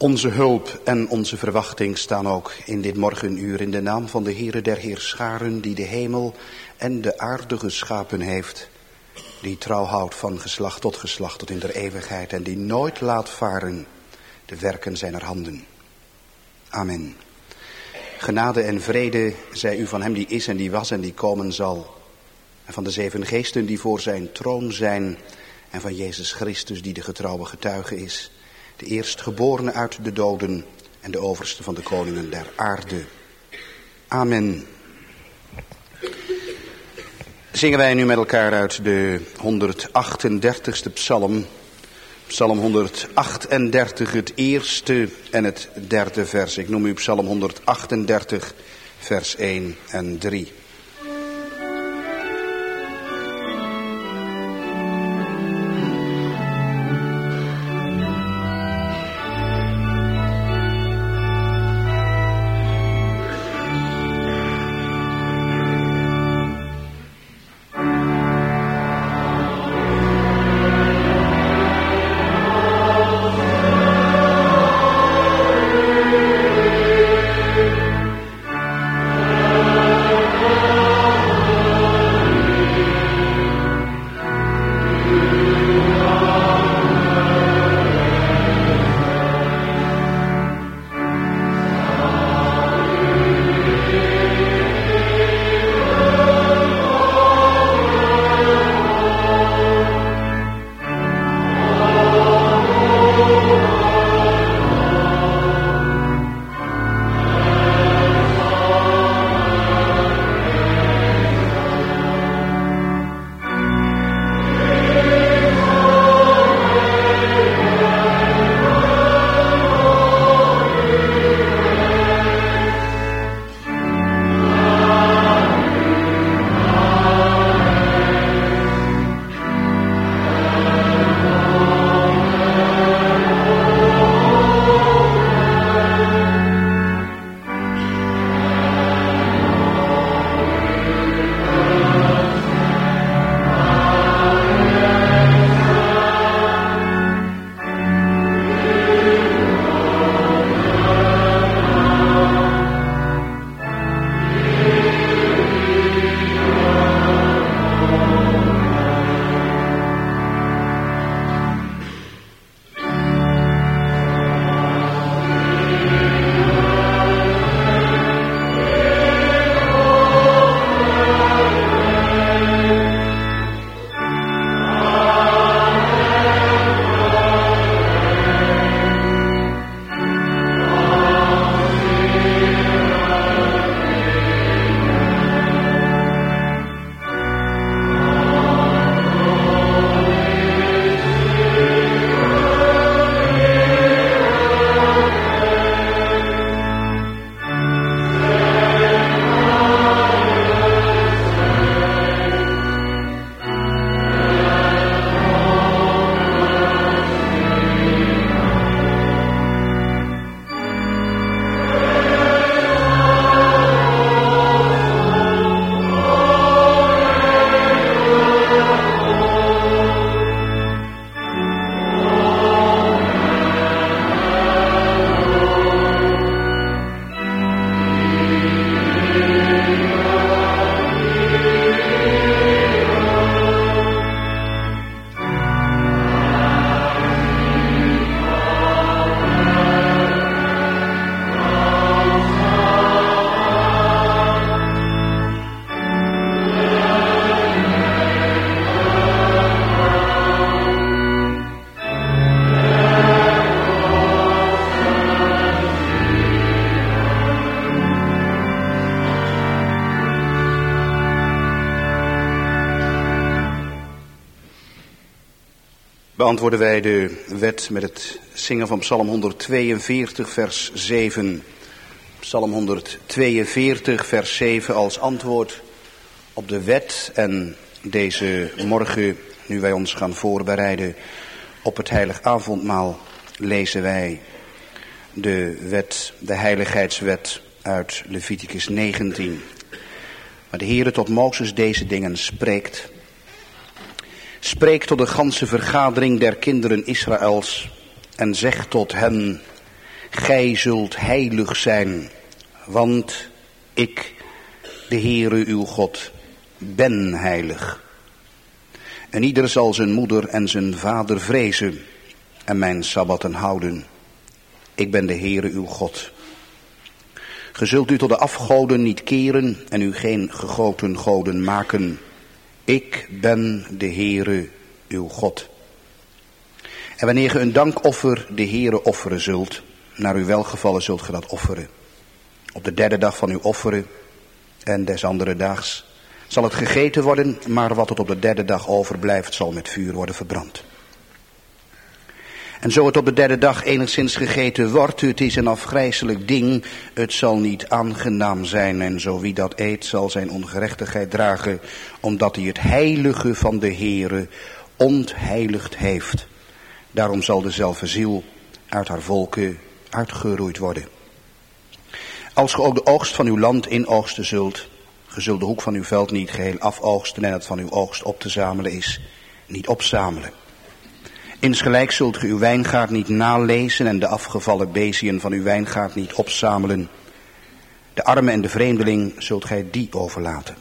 Onze hulp en onze verwachting staan ook in dit morgenuur in de naam van de Heere der Heerscharen, die de hemel en de aarde geschapen heeft, die trouw houdt van geslacht tot in der eeuwigheid en die nooit laat varen de werken zijner handen. Amen. Genade en vrede zij u van hem die is en die was en die komen zal, en van de 7 geesten die voor zijn troon zijn, en van Jezus Christus die de getrouwe getuige is, de eerstgeborene uit de doden en de overste van de koningen der aarde. Amen. Zingen wij nu met elkaar uit de 138ste psalm. Psalm 138, het eerste en het derde vers. Ik noem u psalm 138, vers 1 en 3. Beantwoorden wij de wet met het zingen van Psalm 142, vers 7. Psalm 142, vers 7 als antwoord op de wet. En deze morgen, nu wij ons gaan voorbereiden op het heilig avondmaal, lezen wij de wet, de heiligheidswet uit Leviticus 19. Maar de Heere tot Mozes deze dingen spreekt. Spreek tot de ganse vergadering der kinderen Israëls en zeg tot hen: gij zult heilig zijn, want ik, de Heere uw God, ben heilig. En ieder zal zijn moeder en zijn vader vrezen en mijn sabbatten houden. Ik ben de Heere uw God. Ge zult u tot de afgoden niet keren en u geen gegoten goden maken. Ik ben de Heere uw God. En wanneer ge een dankoffer de Heere offeren zult, naar uw welgevallen zult ge dat offeren. Op de derde dag van uw offeren en des andere daags zal het gegeten worden, maar wat het op de derde dag overblijft zal met vuur worden verbrand. En zo het op de derde dag enigszins gegeten wordt, het is een afgrijselijk ding, het zal niet aangenaam zijn. En zo wie dat eet zal zijn ongerechtigheid dragen, omdat hij het heilige van de Heere ontheiligd heeft. Daarom zal dezelfde ziel uit haar volken uitgeroeid worden. Als ge ook de oogst van uw land inoogsten zult, ge zult de hoek van uw veld niet geheel afoogsten en het van uw oogst op te zamelen is, niet opzamelen. Insgelijks zult ge uw wijngaard niet nalezen en de afgevallen beziën van uw wijngaard niet opzamelen. De arme en de vreemdeling zult gij die overlaten.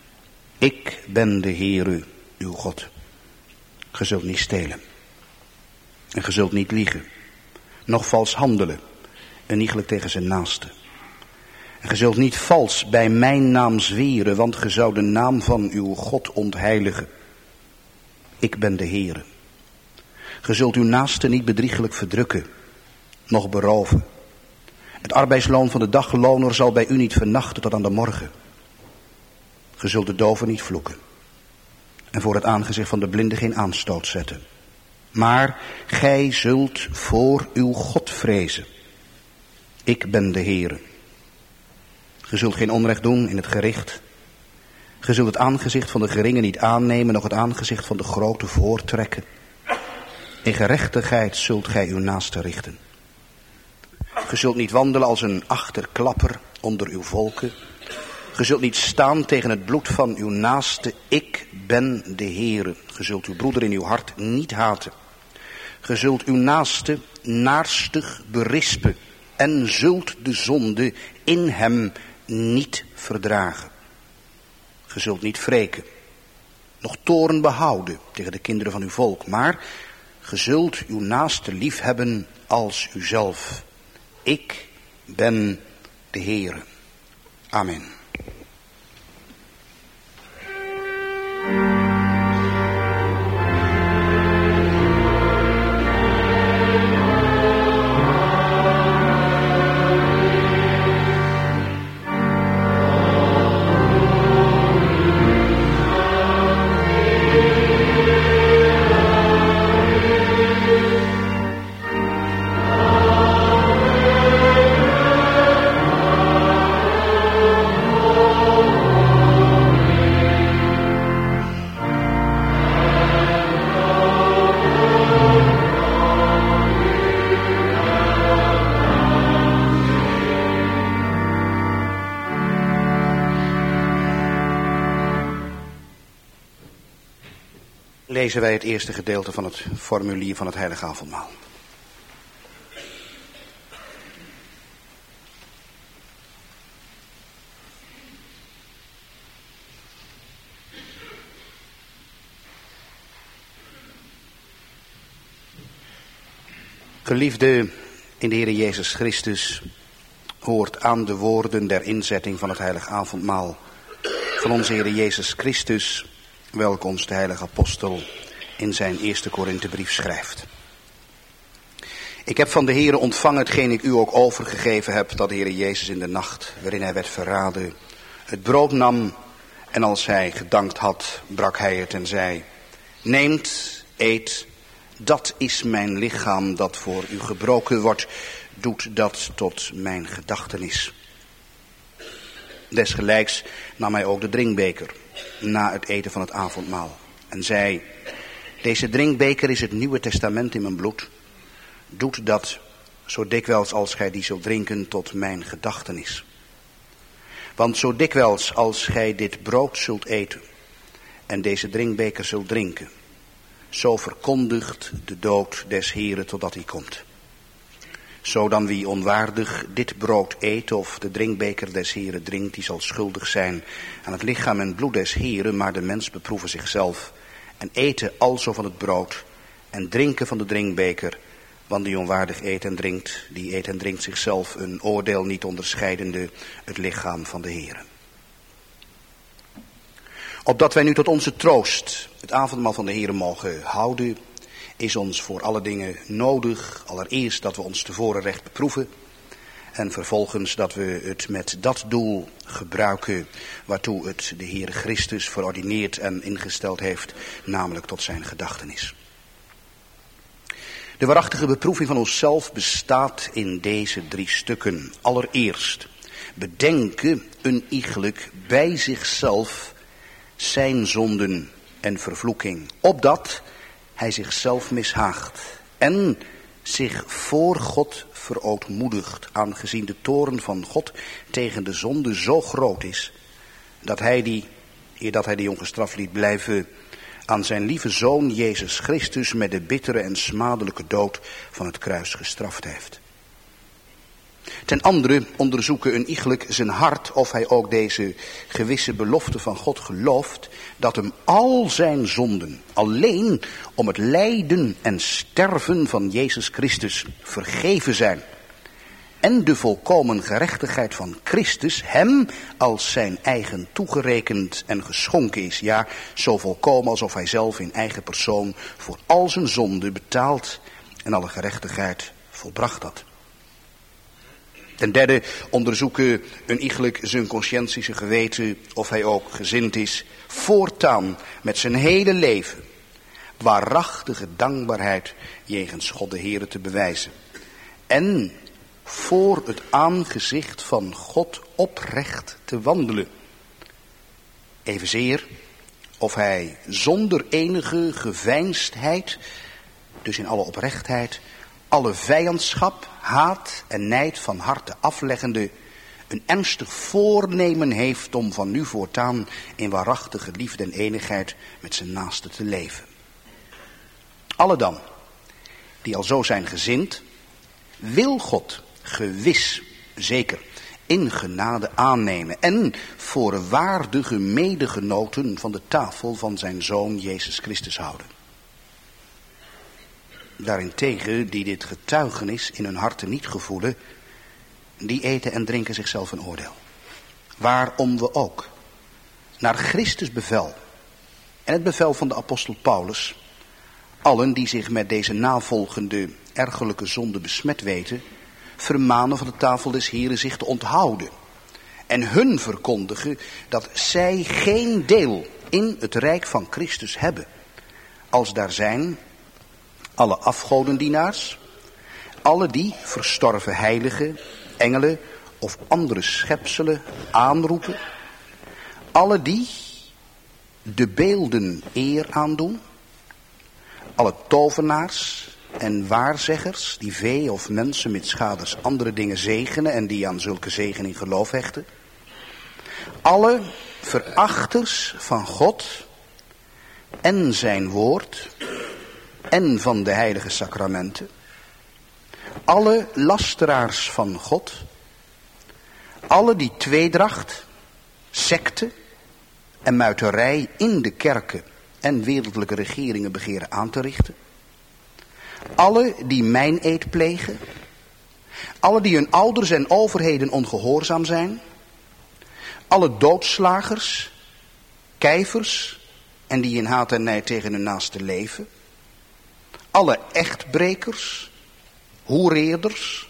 Ik ben de Heere uw God. Ge zult niet stelen. En ge zult niet liegen. Noch vals handelen. En iegelijk tegen zijn naaste. En ge zult niet vals bij mijn naam zweren, want ge zou de naam van uw God ontheiligen. Ik ben de Heere. Ge zult uw naaste niet bedriegelijk verdrukken, noch beroven. Het arbeidsloon van de dagloner zal bij u niet vernachten tot aan de morgen. Ge zult de doven niet vloeken. En voor het aangezicht van de blinde geen aanstoot zetten. Maar gij zult voor uw God vrezen. Ik ben de Heere. Ge zult geen onrecht doen in het gericht. Ge zult het aangezicht van de geringe niet aannemen, noch het aangezicht van de grote voortrekken. In gerechtigheid zult gij uw naaste richten. Ge zult niet wandelen als een achterklapper onder uw volken. Ge zult niet staan tegen het bloed van uw naaste. Ik ben de Heere. Ge zult uw broeder in uw hart niet haten. Ge zult uw naaste naarstig berispen en zult de zonde in hem niet verdragen. Ge zult niet wreken, noch toorn behouden tegen de kinderen van uw volk, maar ge zult uw naaste lief hebben als uzelf. Ik ben de Heere. Amen. Lezen wij het eerste gedeelte van het formulier van het Heilige Avondmaal. Geliefde in de Heere Jezus Christus, hoort aan de woorden der inzetting van het Heilige Avondmaal van onze Heere Jezus Christus, welke ons de heilige apostel in zijn eerste Korinthebrief schrijft. Ik heb van de Heere ontvangen hetgeen ik u ook overgegeven heb, dat de Heere Jezus in de nacht waarin hij werd verraden het brood nam en als hij gedankt had, brak hij het en zei: neemt, eet, dat is mijn lichaam dat voor u gebroken wordt, doet dat tot mijn gedachtenis. Desgelijks nam hij ook de drinkbeker na het eten van het avondmaal en zei: deze drinkbeker is het Nieuwe Testament in mijn bloed. Doet dat zo dikwijls als gij die zult drinken tot mijn gedachtenis. Want zo dikwijls als gij dit brood zult eten en deze drinkbeker zult drinken, zo verkondigt de dood des Heren totdat hij komt. Zo dan wie onwaardig dit brood eet of de drinkbeker des Heren drinkt, die zal schuldig zijn aan het lichaam en bloed des Heren, maar de mens beproeven zichzelf en eten alzo van het brood en drinken van de drinkbeker. Want die onwaardig eet en drinkt, die eet en drinkt zichzelf een oordeel niet onderscheidende het lichaam van de Heren. Opdat wij nu tot onze troost het avondmaal van de Heren mogen houden, is ons voor alle dingen nodig, allereerst dat we ons tevoren recht beproeven en vervolgens dat we het met dat doel gebruiken waartoe het de Heer Christus verordineerd en ingesteld heeft, namelijk tot zijn gedachtenis. De waarachtige beproeving van onszelf bestaat in deze 3 stukken. Allereerst, bedenken een iegelijk bij zichzelf zijn zonden en vervloeking, opdat hij zichzelf mishaagt en zich voor God verootmoedigt, aangezien de toorn van God tegen de zonde zo groot is, dat hij die, eer dat hij die ongestraft liet blijven, aan zijn lieve Zoon Jezus Christus met de bittere en smadelijke dood van het kruis gestraft heeft. Ten andere onderzoeken een iegelijk zijn hart of hij ook deze gewisse belofte van God gelooft, dat hem al zijn zonden alleen om het lijden en sterven van Jezus Christus vergeven zijn. En de volkomen gerechtigheid van Christus hem als zijn eigen toegerekend en geschonken is. Ja, zo volkomen alsof hij zelf in eigen persoon voor al zijn zonden betaald en alle gerechtigheid volbracht had. Ten derde onderzoeken een iegelijk zijn consciëntische geweten of hij ook gezind is voortaan met zijn hele leven waarachtige dankbaarheid jegens God de Heere te bewijzen. En voor het aangezicht van God oprecht te wandelen. Evenzeer of hij zonder enige geveinsdheid, dus in alle oprechtheid, alle vijandschap, haat en nijd van harte afleggende, een ernstig voornemen heeft om van nu voortaan in waarachtige liefde en eenigheid met zijn naaste te leven. Alle dan, die al zo zijn gezind, wil God gewis, zeker, in genade aannemen en voor waardige medegenoten van de tafel van zijn Zoon Jezus Christus houden. Daarentegen, die dit getuigenis in hun harten niet gevoelen, die eten en drinken zichzelf een oordeel. Waarom we ook, naar Christus bevel en het bevel van de apostel Paulus, allen die zich met deze navolgende ergerlijke zonde besmet weten, vermanen van de tafel des Heren zich te onthouden. En hun verkondigen dat zij geen deel in het rijk van Christus hebben. Als daar zijn alle afgodendienaars, alle die verstorven heiligen, engelen of andere schepselen aanroepen, alle die de beelden eer aandoen, alle tovenaars en waarzeggers die vee of mensen met schaders andere dingen zegenen en die aan zulke zegening geloof hechten, alle verachters van God en zijn woord en van de heilige sacramenten, alle lasteraars van God, alle die tweedracht, sekte en muiterij in de kerken en wereldlijke regeringen begeren aan te richten, alle die meineed plegen, alle die hun ouders en overheden ongehoorzaam zijn, alle doodslagers, kijvers en die in haat en nijd tegen hun naaste leven, alle echtbrekers, hoereerders,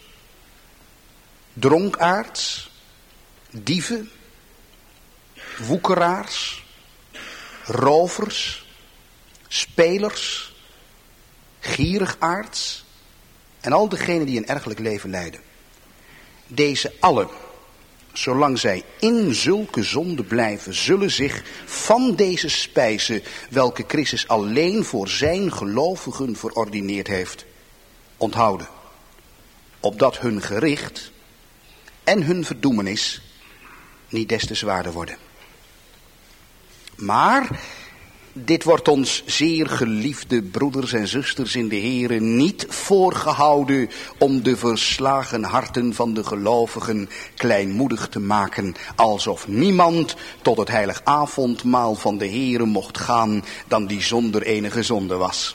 dronkaards, dieven, woekeraars, rovers, spelers, gierigaards en al degenen die een ergelijk leven leiden. Deze allen, zolang zij in zulke zonde blijven, zullen zich van deze spijze, welke Christus alleen voor zijn gelovigen verordineerd heeft, onthouden. Opdat hun gericht en hun verdoemenis niet des te zwaarder worden. Maar Dit wordt ons, zeer geliefde broeders en zusters in de Here, niet voorgehouden om de verslagen harten van de gelovigen kleinmoedig te maken, alsof niemand tot het heilig avondmaal van de Here mocht gaan dan die zonder enige zonde was.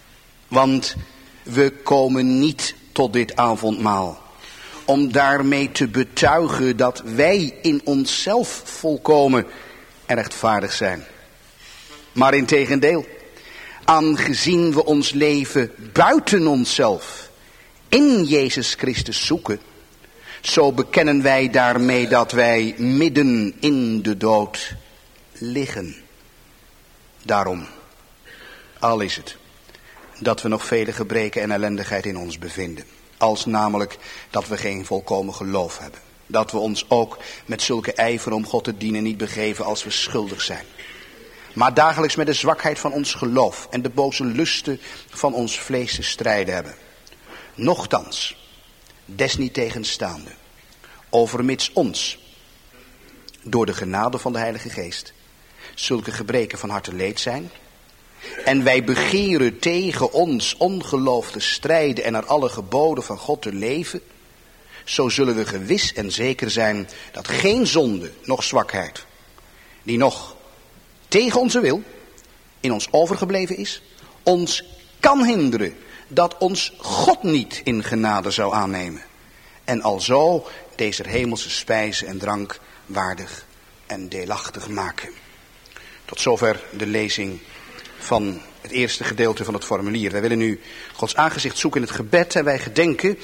Want we komen niet tot dit avondmaal om daarmee te betuigen dat wij in onszelf volkomen en rechtvaardig zijn. Maar integendeel, aangezien we ons leven buiten onszelf in Jezus Christus zoeken, zo bekennen wij daarmee dat wij midden in de dood liggen. Daarom, al is het dat we nog vele gebreken en ellendigheid in ons bevinden, als namelijk dat we geen volkomen geloof hebben, dat we ons ook met zulke ijver om God te dienen niet begeven als we schuldig zijn, maar dagelijks met de zwakheid van ons geloof en de boze lusten van ons vlees te strijden hebben. Nochtans, desniettegenstaande, overmits ons, door de genade van de Heilige Geest, zulke gebreken van harte leed zijn, en wij begeren tegen ons ongeloof te strijden en naar alle geboden van God te leven, zo zullen we gewis en zeker zijn dat geen zonde, noch zwakheid, die nog tegen onze wil in ons overgebleven is, ons kan hinderen dat ons God niet in genade zou aannemen. En alzo deze hemelse spijze en drank waardig en deelachtig maken. Tot zover de lezing van het eerste gedeelte van het formulier. Wij willen nu Gods aangezicht zoeken in het gebed en wij gedenken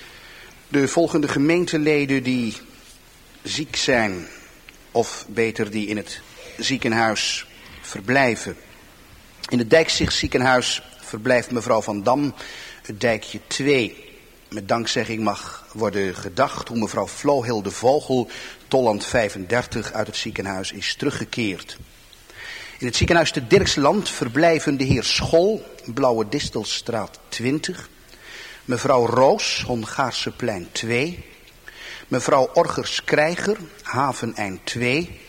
de volgende gemeenteleden die ziek zijn, of beter die in het ziekenhuis verblijven. In het Dijkzicht ziekenhuis verblijft mevrouw Van Dam, het Dijkje 2. Met dankzegging mag worden gedacht hoe mevrouw Flohilde Vogel, Tolland 35, uit het ziekenhuis is teruggekeerd. In het ziekenhuis te Dirksland verblijven de heer Schol, Blauwe Distelstraat 20. Mevrouw Roos, Hongaarseplein 2. Mevrouw Orgers-Krijger, Haveneind 2.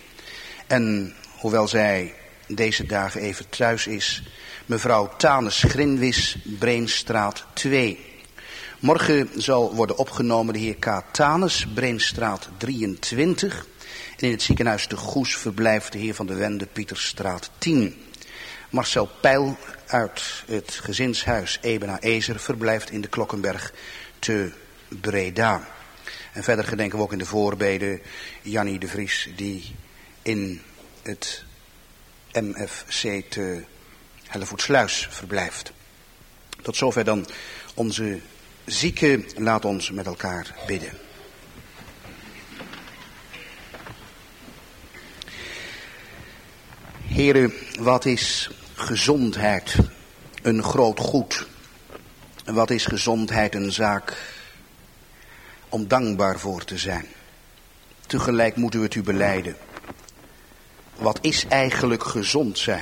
En hoewel zij deze dagen even thuis is, mevrouw Tanes Grinwis, Breenstraat 2. Morgen zal worden opgenomen de heer K. Tanes, Breenstraat 23. En in het ziekenhuis te Goes verblijft de heer Van de Wende, Pieterstraat 10. Marcel Peil uit het gezinshuis Ebena Ezer verblijft in de Klokkenberg te Breda. En verder gedenken we ook in de voorbeden Jannie de Vries die in het MFC te Hellevoetsluis verblijft. Tot zover dan onze zieken. Laat ons met elkaar bidden. Heren, wat is gezondheid een groot goed? En wat is gezondheid een zaak om dankbaar voor te zijn? Tegelijk moeten we het u belijden. Wat is eigenlijk gezond zijn?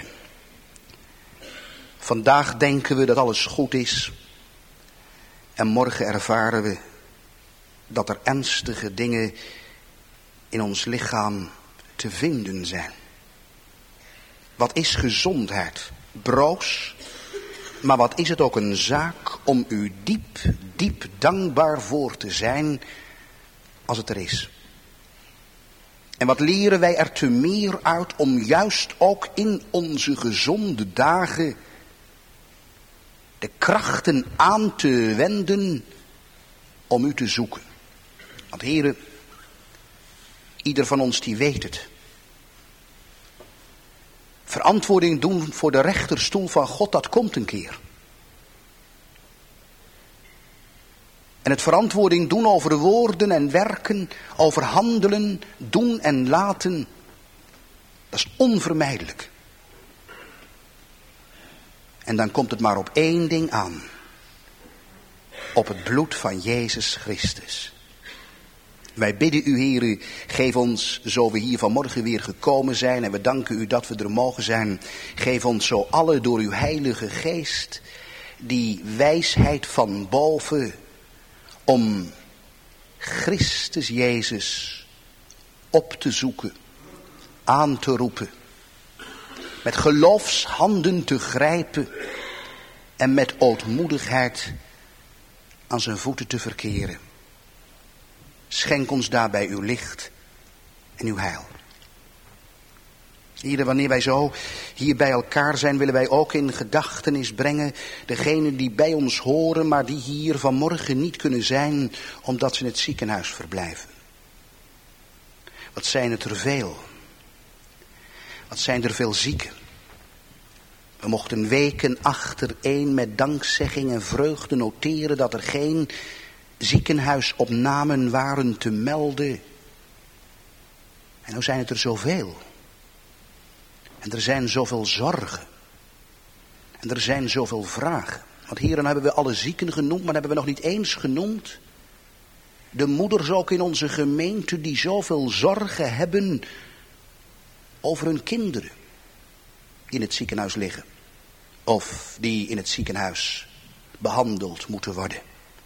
Vandaag denken we dat alles goed is. En morgen ervaren we dat er ernstige dingen in ons lichaam te vinden zijn. Wat is gezondheid? Broos. Maar wat is het ook een zaak om u diep, diep dankbaar voor te zijn als het er is. En wat leren wij er te meer uit om juist ook in onze gezonde dagen de krachten aan te wenden om u te zoeken. Want heren, ieder van ons die weet het. Verantwoording doen voor de rechterstoel van God, dat komt een keer. En het verantwoording doen over woorden en werken, over handelen, doen en laten, dat is onvermijdelijk. En dan komt het maar op één ding aan. Op het bloed van Jezus Christus. Wij bidden u, Heere, geef ons, zo we hier vanmorgen weer gekomen zijn, en we danken u dat we er mogen zijn, geef ons zo alle door uw heilige geest die wijsheid van boven om Christus Jezus op te zoeken, aan te roepen, met geloofshanden te grijpen en met ootmoedigheid aan zijn voeten te verkeren. Schenk ons daarbij uw licht en uw heil. Hier, wanneer wij zo hier bij elkaar zijn, willen wij ook in gedachtenis brengen degenen die bij ons horen, maar die hier vanmorgen niet kunnen zijn, omdat ze in het ziekenhuis verblijven. Wat zijn het er veel? Wat zijn er veel zieken? We mochten weken achtereen met dankzegging en vreugde noteren dat er geen ziekenhuisopnamen waren te melden. En nou zijn het er zoveel. En er zijn zoveel zorgen. En er zijn zoveel vragen. Want hier dan hebben we alle zieken genoemd, maar hebben we nog niet eens genoemd de moeders ook in onze gemeente die zoveel zorgen hebben over hun kinderen die in het ziekenhuis liggen. Of die in het ziekenhuis behandeld moeten worden.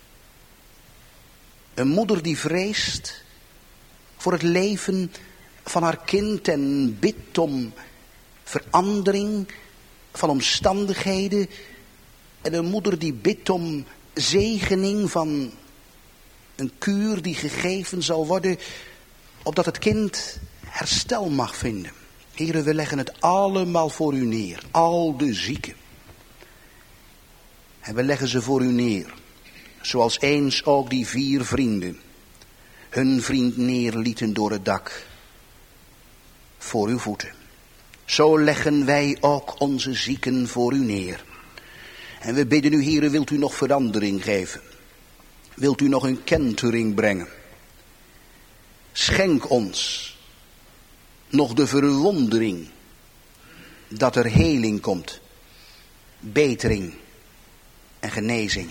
Een moeder die vreest voor het leven van haar kind en bidt om verandering van omstandigheden. En een moeder die bidt om zegening van een kuur die gegeven zal worden, opdat het kind herstel mag vinden. Heren, we leggen het allemaal voor u neer, al de zieken. En we leggen ze voor u neer, zoals eens ook die 4 vrienden hun vriend neerlieten door het dak, voor uw voeten. Zo leggen wij ook onze zieken voor u neer. En we bidden u, heren, wilt u nog verandering geven? Wilt u nog een kentering brengen? Schenk ons nog de verwondering dat er heling komt, betering en genezing.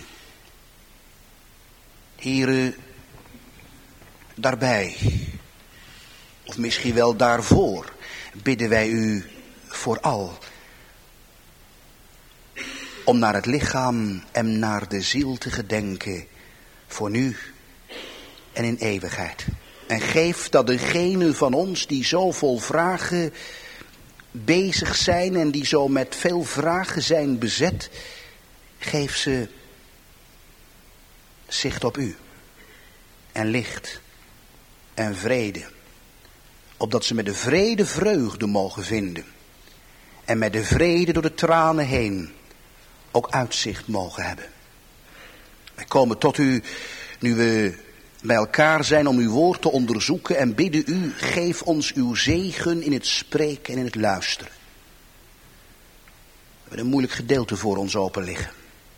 Heren, daarbij, of misschien wel daarvoor, bidden wij u vooral om naar het lichaam en naar de ziel te gedenken, voor nu en in eeuwigheid. En geef dat degenen van ons die zo vol vragen bezig zijn en die zo met veel vragen zijn bezet, geef ze zicht op u en licht en vrede, opdat ze met de vrede vreugde mogen vinden en met de vrede door de tranen heen ook uitzicht mogen hebben. Wij komen tot u nu we bij elkaar zijn om uw woord te onderzoeken en bidden u, geef ons uw zegen in het spreken en in het luisteren. We hebben een moeilijk gedeelte voor ons open liggen.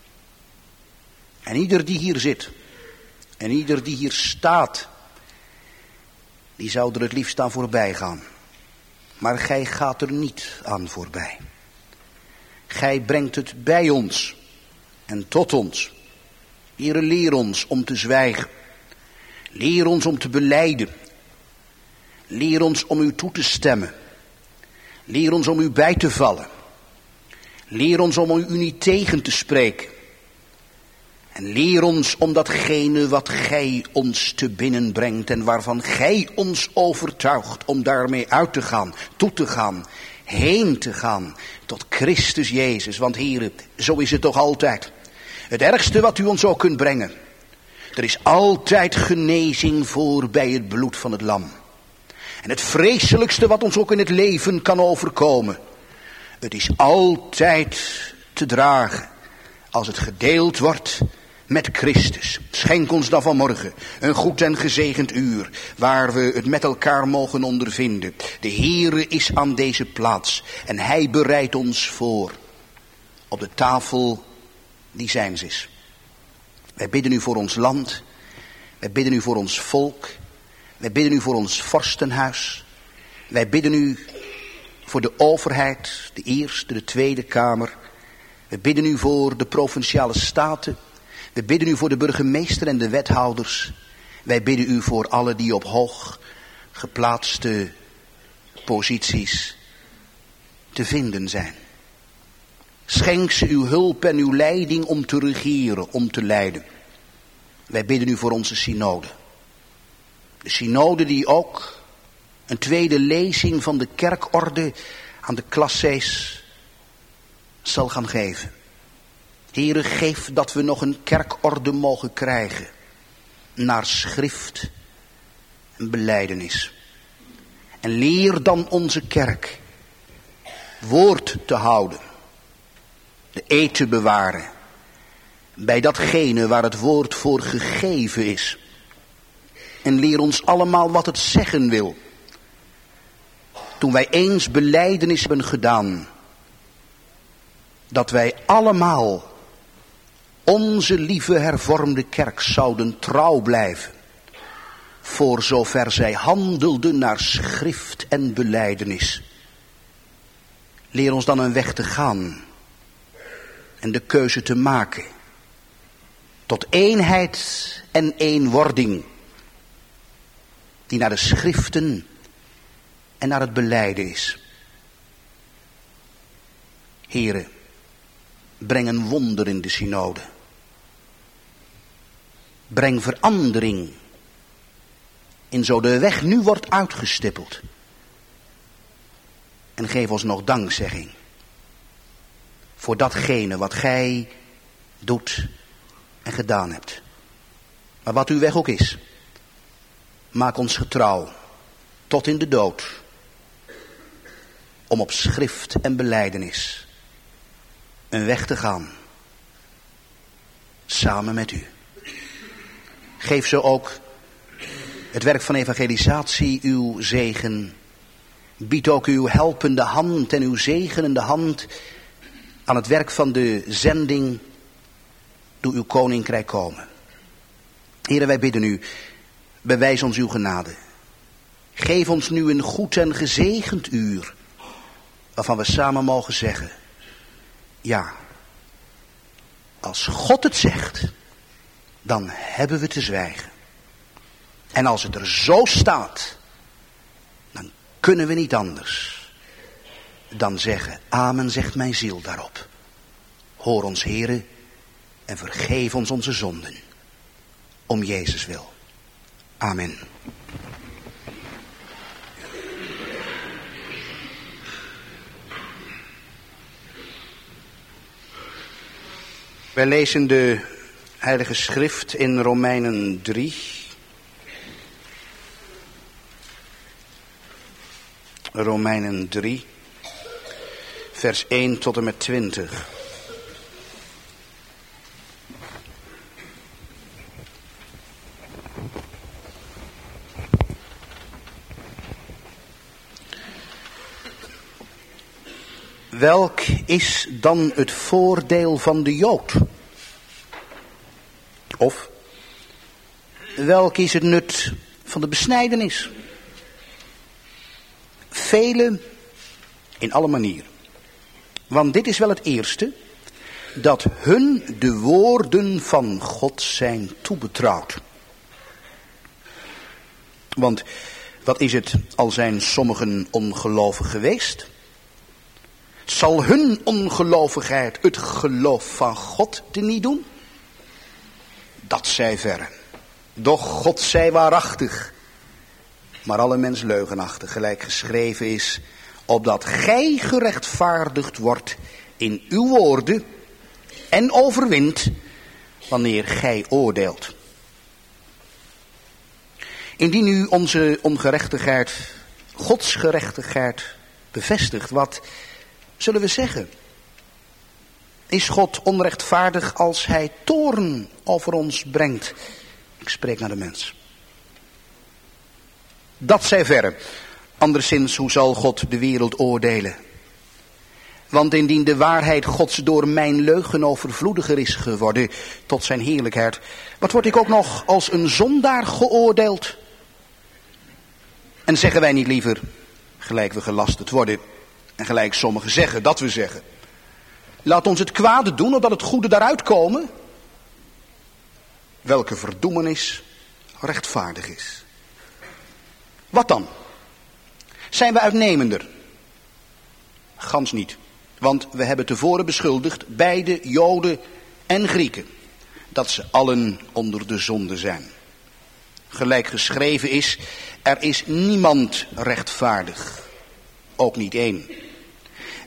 En ieder die hier zit en ieder die hier staat, die zou er het liefst aan voorbij gaan. Maar gij gaat er niet aan voorbij. Gij brengt het bij ons en tot ons. Heere, leer ons om te zwijgen. Leer ons om te belijden. Leer ons om u toe te stemmen. Leer ons om u bij te vallen. Leer ons om u niet tegen te spreken. En leer ons om datgene wat gij ons te binnen brengt en waarvan gij ons overtuigt om daarmee uit te gaan, toe te gaan, heen te gaan tot Christus Jezus. Want Heere, zo is het toch altijd. Het ergste wat u ons ook kunt brengen. Er is altijd genezing voor bij het bloed van het lam. En het vreselijkste wat ons ook in het leven kan overkomen. Het is altijd te dragen als het gedeeld wordt met Christus. Schenk ons dan vanmorgen een goed en gezegend uur, waar we het met elkaar mogen ondervinden. De Heere is aan deze plaats en hij bereidt ons voor op de tafel die zijns is. Wij bidden u voor ons land, wij bidden u voor ons volk, wij bidden u voor ons vorstenhuis, wij bidden u voor de overheid, de Eerste, de Tweede Kamer. We bidden u voor de provinciale staten. We bidden u voor de burgemeester en de wethouders. Wij bidden u voor alle die op hoog geplaatste posities te vinden zijn. Schenk ze uw hulp en uw leiding om te regeren, om te leiden. Wij bidden u voor onze synode. De synode die ook een tweede lezing van de kerkorde aan de klassees zal gaan geven. Heere, geef dat we nog een kerkorde mogen krijgen. Naar schrift en belijdenis. En leer dan onze kerk woord te houden. De eed te bewaren. Bij datgene waar het woord voor gegeven is. En leer ons allemaal wat het zeggen wil. Toen wij eens belijdenis hebben gedaan. Dat wij allemaal onze lieve hervormde kerk zouden trouw blijven. Voor zover zij handelden naar schrift en belijdenis. Leer ons dan een weg te gaan. En de keuze te maken. Tot eenheid en eenwording. Die naar de schriften en naar het belijden is. Here, breng een wonder in de synode. Breng verandering. In zo de weg nu wordt uitgestippeld. En geef ons nog dankzegging. Voor datgene wat gij doet en gedaan hebt. Maar wat uw weg ook is. Maak ons getrouw. Tot in de dood. Om op schrift en belijdenis een weg te gaan. Samen met u. Geef zo ook het werk van evangelisatie uw zegen. Bied ook uw helpende hand en uw zegenende hand aan het werk van de zending. Doe uw koninkrijk komen. Heren, wij bidden u, bewijs ons uw genade. Geef ons nu een goed en gezegend uur, waarvan we samen mogen zeggen, ja, als God het zegt, dan hebben we te zwijgen. En als het er zo staat, dan kunnen we niet anders dan zeggen, amen, zegt mijn ziel daarop. Hoor ons, Heere, en vergeef ons onze zonden. Om Jezus wil. Amen. Wij lezen de Heilige Schrift in Romeinen 3. Romeinen 3, vers 1 tot en met 20. Welk is dan het voordeel van de Jood? Of, welk is het nut van de besnijdenis? Vele in alle manieren. Want dit is wel het eerste, dat hun de woorden van God zijn toebetrouwd. Want wat is het, al zijn sommigen ongelovig geweest? Zal hun ongelovigheid het geloof van God teniet doen? Dat zij verre. Doch God zij waarachtig, maar alle mens leugenachtig, gelijk geschreven is, opdat gij gerechtvaardigd wordt in uw woorden en overwint wanneer gij oordeelt. Indien u onze ongerechtigheid, Gods gerechtigheid bevestigt, wat zullen we zeggen? Is God onrechtvaardig als hij toorn over ons brengt? Ik spreek naar de mens. Dat zij verre. Anderszins, hoe zal God de wereld oordelen? Want indien de waarheid Gods door mijn leugen overvloediger is geworden tot zijn heerlijkheid, wat word ik ook nog als een zondaar geoordeeld? En zeggen wij niet liever, gelijk we gelasterd worden, en gelijk sommigen zeggen dat we zeggen, laat ons het kwade doen, opdat het goede daaruit komen? Welke verdoemenis rechtvaardig is. Wat dan? Zijn we uitnemender? Gans niet. Want we hebben tevoren beschuldigd, beide Joden en Grieken, dat ze allen onder de zonde zijn. Gelijk geschreven is, er is niemand rechtvaardig. Ook niet één.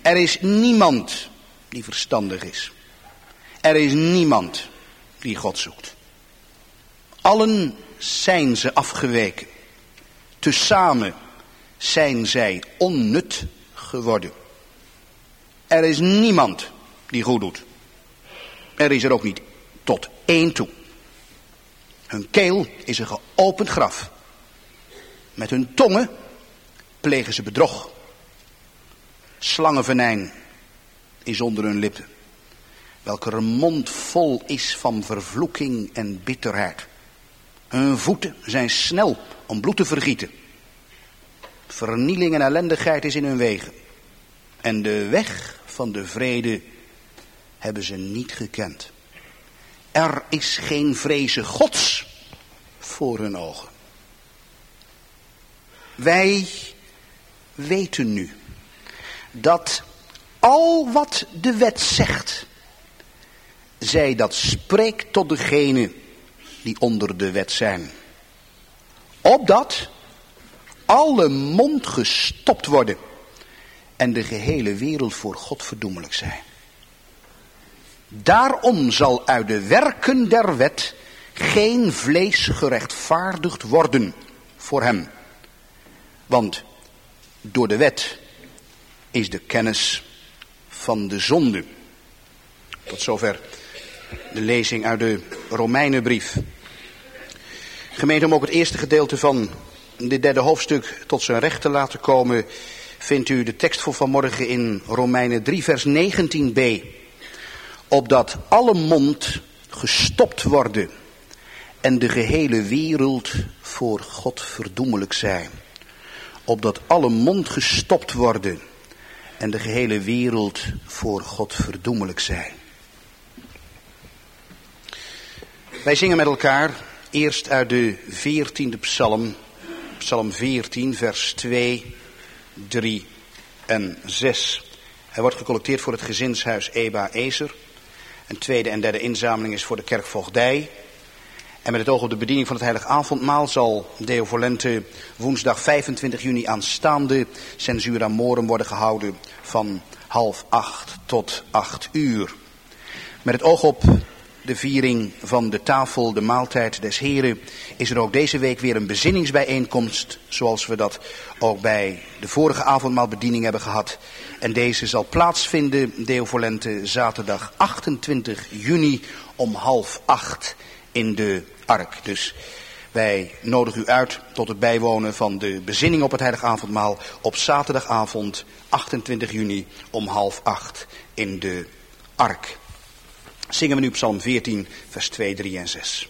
Er is niemand die verstandig is. Er is niemand die God zoekt. Allen zijn ze afgeweken. Tezamen zijn zij onnut geworden. Er is niemand die goed doet. Er is er ook niet tot één toe. Hun keel is een geopend graf. Met hun tongen plegen ze bedrog. Slangenvenijn is onder hun lippen. Welker mond vol is van vervloeking en bitterheid. Hun voeten zijn snel om bloed te vergieten. Vernieling en ellendigheid is in hun wegen. En de weg van de vrede hebben ze niet gekend. Er is geen vrezen Gods voor hun ogen. Wij weten nu dat al wat de wet zegt, zij dat spreekt tot degenen die onder de wet zijn. Opdat alle mond gestopt worden en de gehele wereld voor God verdoemelijk zijn. Daarom zal uit de werken der wet geen vlees gerechtvaardigd worden voor hem. Want door de wet is de kennis van de zonde. Tot zover de lezing uit de Romeinenbrief. Gemeente, om ook het eerste gedeelte van dit derde hoofdstuk tot zijn recht te laten komen, vindt u de tekst voor vanmorgen in Romeinen 3 vers 19b. Opdat alle mond gestopt worden en de gehele wereld voor God verdoemelijk zijn. Opdat alle mond gestopt worden en de gehele wereld voor God verdoemelijk zijn. Wij zingen met elkaar eerst uit de 14e psalm, psalm 14 vers 2, 3 en 6. Hij wordt gecollecteerd voor het gezinshuis Eba Ezer. Een tweede en derde inzameling is voor de kerkvoogdij. En met het oog op de bediening van het heilig avondmaal zal Deo Volente woensdag 25 juni aanstaande Censura Morum worden gehouden van 7:30 tot 8:00. Met het oog op de viering van de tafel, de maaltijd des Heren, is er ook deze week weer een bezinningsbijeenkomst, zoals we dat ook bij de vorige avondmaalbediening hebben gehad. En deze zal plaatsvinden, Deo Volente, zaterdag 28 juni om 7:30 in de Ark. Dus wij nodigen u uit tot het bijwonen van de bezinning op het heilig avondmaal op zaterdagavond 28 juni om 7:30 in de Ark. Zingen we nu psalm 14 vers 2, 3 en 6.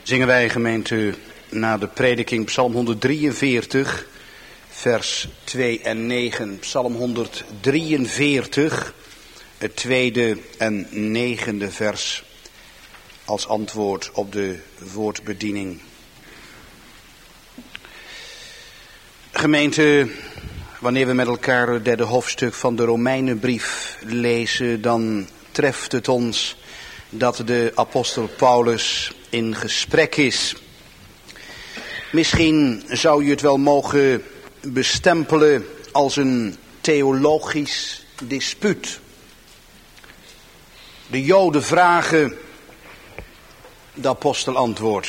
Zingen wij, gemeente, na de prediking Psalm 143, vers 2 en 9. Psalm 143, het tweede en negende vers, als antwoord op de woordbediening. Gemeente, wanneer we met elkaar het derde hoofdstuk van de Romeinenbrief lezen, dan treft het ons dat de apostel Paulus in gesprek is. Misschien zou je het wel mogen bestempelen als een theologisch dispuut. De Joden vragen, de apostel antwoordt.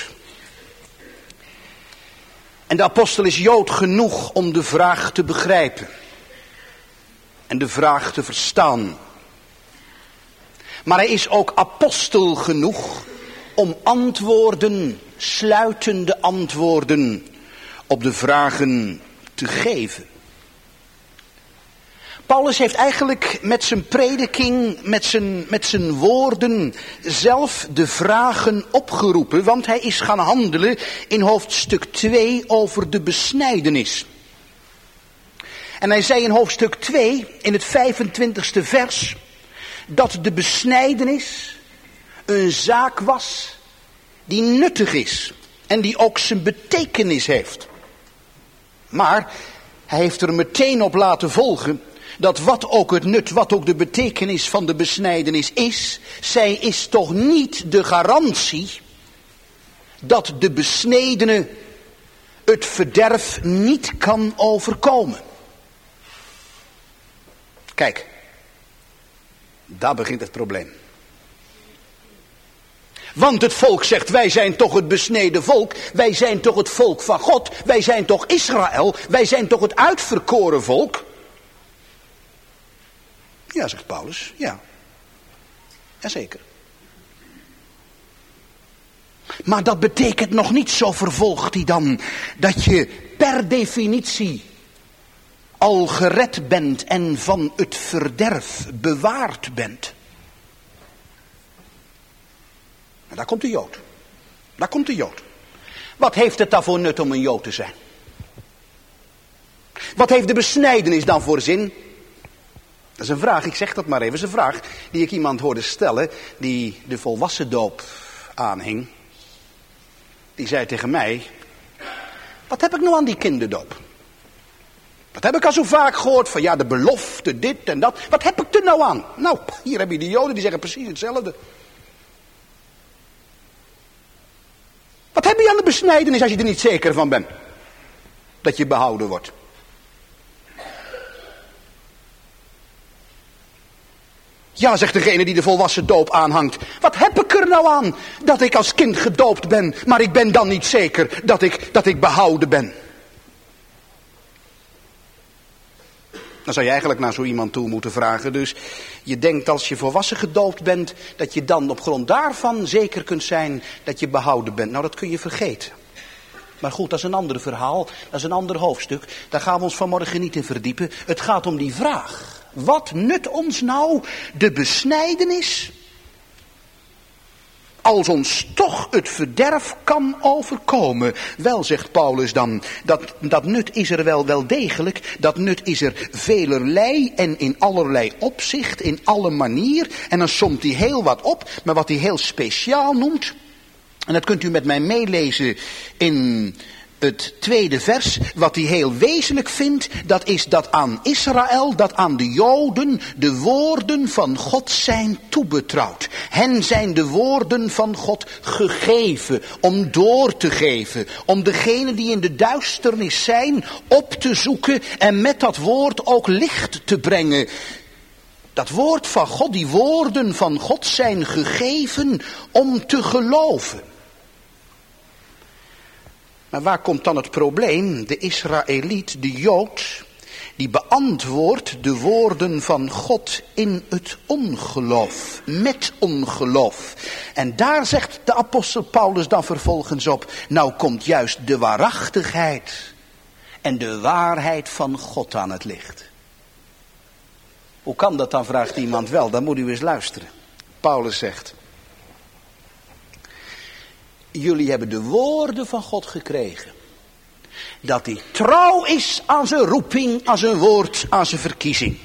En de apostel is Jood genoeg om de vraag te begrijpen en de vraag te verstaan. Maar hij is ook apostel genoeg om antwoorden, sluitende antwoorden op de vragen te geven. Paulus heeft eigenlijk met zijn prediking, met zijn woorden zelf de vragen opgeroepen, want hij is gaan handelen in hoofdstuk 2 over de besnijdenis. En hij zei in hoofdstuk 2, in het 25e vers, dat de besnijdenis een zaak was die nuttig is en die ook zijn betekenis heeft. Maar hij heeft er meteen op laten volgen dat wat ook het nut, wat ook de betekenis van de besnijdenis is, zij is toch niet de garantie dat de besnedene het verderf niet kan overkomen. Kijk, daar begint het probleem. Want het volk zegt, wij zijn toch het besneden volk, wij zijn toch het volk van God, wij zijn toch Israël, wij zijn toch het uitverkoren volk. Ja, zegt Paulus, ja. Jazeker. Maar dat betekent nog niet, zo vervolgt hij dan, dat je per definitie al gered bent en van het verderf bewaard bent. Maar daar komt de Jood. Daar komt de Jood. Wat heeft het dan voor nut om een Jood te zijn? Wat heeft de besnijdenis dan voor zin? Dat is een vraag, ik zeg dat maar even, dat is een vraag die ik iemand hoorde stellen die de volwassendoop aanhing. Die zei tegen mij, wat heb ik nou aan die kinderdoop? Dat heb ik al zo vaak gehoord van ja, de belofte, dit en dat. Wat heb ik er nou aan? Nou, hier heb je de Joden die zeggen precies hetzelfde. Wat heb je aan de besnijdenis als je er niet zeker van bent dat je behouden wordt? Ja, zegt degene die de volwassen doop aanhangt. Wat heb ik er nou aan dat ik als kind gedoopt ben, maar ik ben dan niet zeker dat ik behouden ben? Dan zou je eigenlijk naar zo iemand toe moeten vragen. Dus je denkt als je volwassen gedoopt bent, dat je dan op grond daarvan zeker kunt zijn dat je behouden bent. Nou, dat kun je vergeten. Maar goed, dat is een ander verhaal, dat is een ander hoofdstuk. Daar gaan we ons vanmorgen niet in verdiepen. Het gaat om die vraag. Wat nut ons nou de besnijdenis, als ons toch het verderf kan overkomen? Wel, zegt Paulus dan, dat nut is er wel degelijk. Dat nut is er velerlei en in allerlei opzicht, in alle manier. En dan somt hij heel wat op, maar wat hij heel speciaal noemt, en dat kunt u met mij meelezen in het tweede vers, wat hij heel wezenlijk vindt, dat is dat aan Israël, dat aan de Joden, de woorden van God zijn toebetrouwd. Hen zijn de woorden van God gegeven, om door te geven, om degenen die in de duisternis zijn, op te zoeken en met dat woord ook licht te brengen. Dat woord van God, die woorden van God zijn gegeven om te geloven. Maar waar komt dan het probleem? De Israëliet, de Jood, die beantwoordt de woorden van God in het ongeloof, met ongeloof. En daar zegt de apostel Paulus dan vervolgens op, nou komt juist de waarachtigheid en de waarheid van God aan het licht. Hoe kan dat dan, vraagt iemand. Wel, dan moet u eens luisteren. Paulus zegt, jullie hebben de woorden van God gekregen. Dat hij trouw is aan zijn roeping, aan zijn woord, aan zijn verkiezing.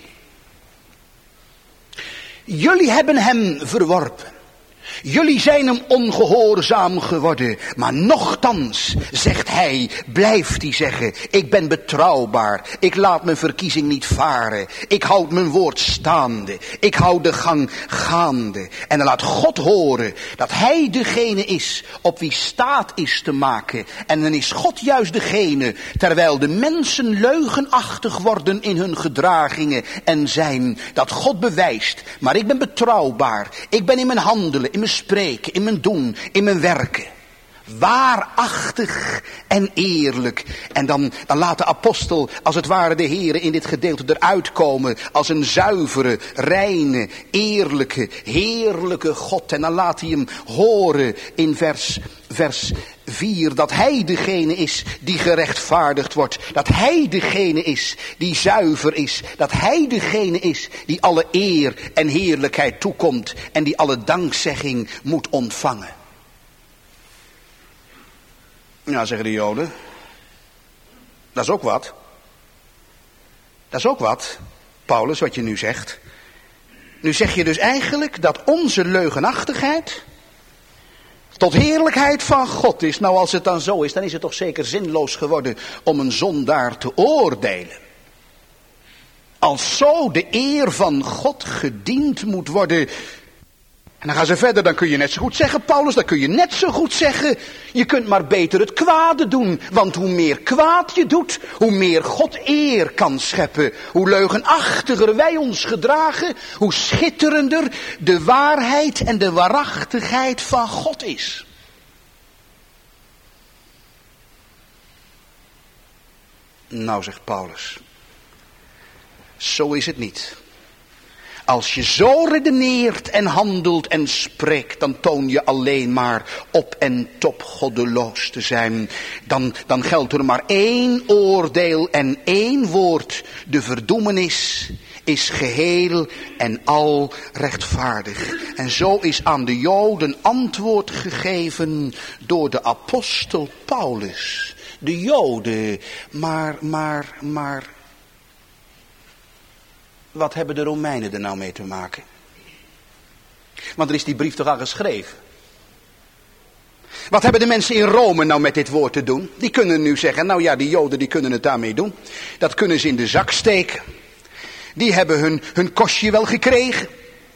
Jullie hebben hem verworpen. Jullie zijn hem ongehoorzaam geworden, maar nochtans, zegt hij, blijft hij zeggen, ik ben betrouwbaar, ik laat mijn verkiezing niet varen, ik houd mijn woord staande, ik hou de gang gaande. En dan laat God horen dat hij degene is op wie staat is te maken. En dan is God juist degene, terwijl de mensen leugenachtig worden in hun gedragingen en zijn, dat God bewijst, maar ik ben betrouwbaar, ik ben in mijn handelen, in mijn spreken, in mijn doen, in mijn werken. Waarachtig en eerlijk. En dan laat de apostel als het ware de Heere in dit gedeelte eruit komen als een zuivere, reine, eerlijke, heerlijke God. En dan laat hij hem horen in vers 4 dat hij degene is die gerechtvaardigd wordt. Dat hij degene is die zuiver is. Dat hij degene is die alle eer en heerlijkheid toekomt en die alle dankzegging moet ontvangen. Nou, zeggen de Joden, dat is ook wat. Dat is ook wat, Paulus, wat je nu zegt. Nu zeg je dus eigenlijk dat onze leugenachtigheid tot heerlijkheid van God is. Nou, als het dan zo is, dan is het toch zeker zinloos geworden om een zondaar te oordelen. Als zo de eer van God gediend moet worden. En dan gaan ze verder, dan kun je net zo goed zeggen, Paulus, dan kun je net zo goed zeggen, je kunt maar beter het kwade doen. Want hoe meer kwaad je doet, hoe meer God eer kan scheppen. Hoe leugenachtiger wij ons gedragen, hoe schitterender de waarheid en de waarachtigheid van God is. Nou, zegt Paulus, zo is het niet. Als je zo redeneert en handelt en spreekt, dan toon je alleen maar op en top goddeloos te zijn. Dan geldt er maar één oordeel en één woord. De verdoemenis is geheel en al rechtvaardig. En zo is aan de Joden antwoord gegeven door de apostel Paulus. De Joden, maar... Wat hebben de Romeinen er nou mee te maken? Want er is die brief toch al geschreven. Wat hebben de mensen in Rome nou met dit woord te doen? Die kunnen nu zeggen, nou ja, die Joden die kunnen het daarmee doen. Dat kunnen ze in de zak steken. Die hebben hun kostje wel gekregen.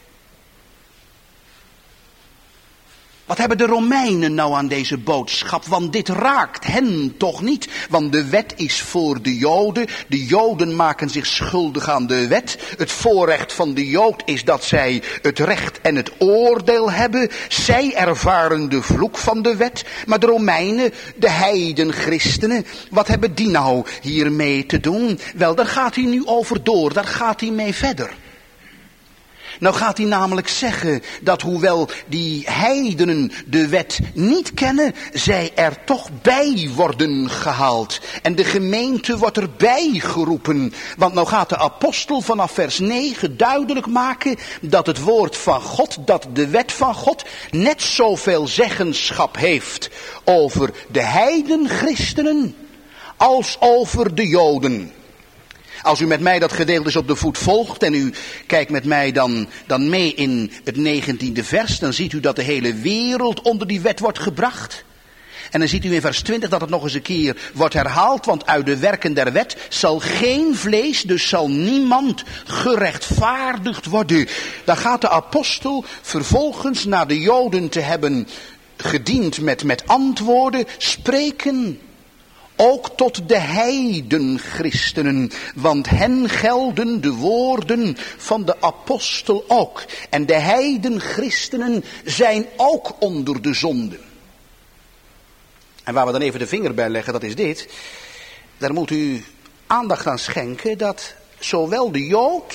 Wat hebben de Romeinen nou aan deze boodschap? Want dit raakt hen toch niet. Want de wet is voor de Joden. De Joden maken zich schuldig aan de wet. Het voorrecht van de Jood is dat zij het recht en het oordeel hebben. Zij ervaren de vloek van de wet. Maar de Romeinen, de heidenchristenen, wat hebben die nou hiermee te doen? Wel, daar gaat hij nu over door. Daar gaat hij mee verder. Nou gaat hij namelijk zeggen dat hoewel die heidenen de wet niet kennen, zij er toch bij worden gehaald. En de gemeente wordt erbij geroepen. Want nou gaat de apostel vanaf vers 9 duidelijk maken dat het woord van God, dat de wet van God net zoveel zeggenschap heeft over de heidenchristenen als over de Joden. Als u met mij dat gedeelte op de voet volgt en u kijkt met mij dan mee in het 19e vers, dan ziet u dat de hele wereld onder die wet wordt gebracht. En dan ziet u in vers 20 dat het nog eens een keer wordt herhaald, want uit de werken der wet zal geen vlees, dus zal niemand gerechtvaardigd worden. Dan gaat de apostel vervolgens na de Joden te hebben gediend met antwoorden spreken. Ook tot de heidenchristenen, want hen gelden de woorden van de apostel ook. En de heidenchristenen zijn ook onder de zonde. En waar we dan even de vinger bij leggen, dat is dit. Daar moet u aandacht aan schenken dat zowel de Jood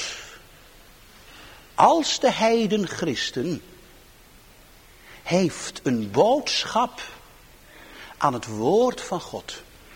als de heidenchristen heeft een boodschap aan het woord van God.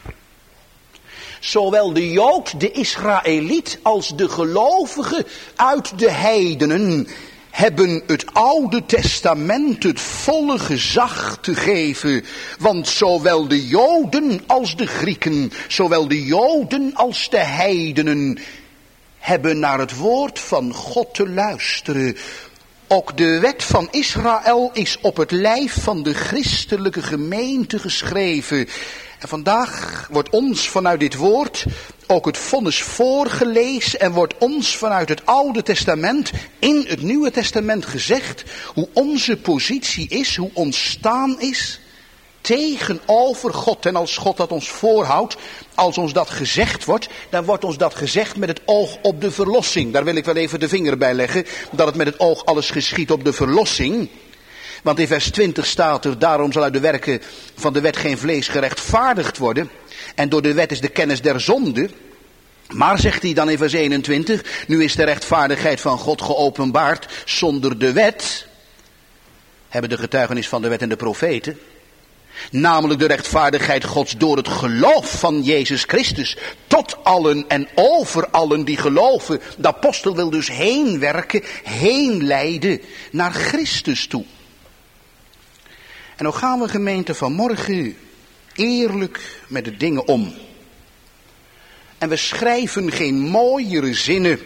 Zowel de Jood, de Israëliet, als de gelovige uit de heidenen hebben het Oude Testament het volle gezag te geven. Want zowel de Joden als de Grieken, zowel de Joden als de heidenen, hebben naar het woord van God te luisteren. Ook de wet van Israël is op het lijf van de christelijke gemeente geschreven. En vandaag wordt ons vanuit dit woord ook het vonnis voorgelezen en wordt ons vanuit het Oude Testament in het Nieuwe Testament gezegd hoe onze positie is, hoe ons staan is tegenover God. En als God dat ons voorhoudt, als ons dat gezegd wordt, dan wordt ons dat gezegd met het oog op de verlossing. Daar wil ik wel even de vinger bij leggen, dat het met het oog alles geschiet op de verlossing. Want in vers 20 staat er, daarom zal uit de werken van de wet geen vlees gerechtvaardigd worden. En door de wet is de kennis der zonde. Maar, zegt hij dan in vers 21, nu is de rechtvaardigheid van God geopenbaard zonder de wet. Hebben de getuigenis van de wet en de profeten. Namelijk de rechtvaardigheid Gods door het geloof van Jezus Christus. Tot allen en over allen die geloven. De apostel wil dus heen werken, heen leiden naar Christus toe. En dan gaan we, gemeente, vanmorgen eerlijk met de dingen om. En we schrijven geen mooiere zinnen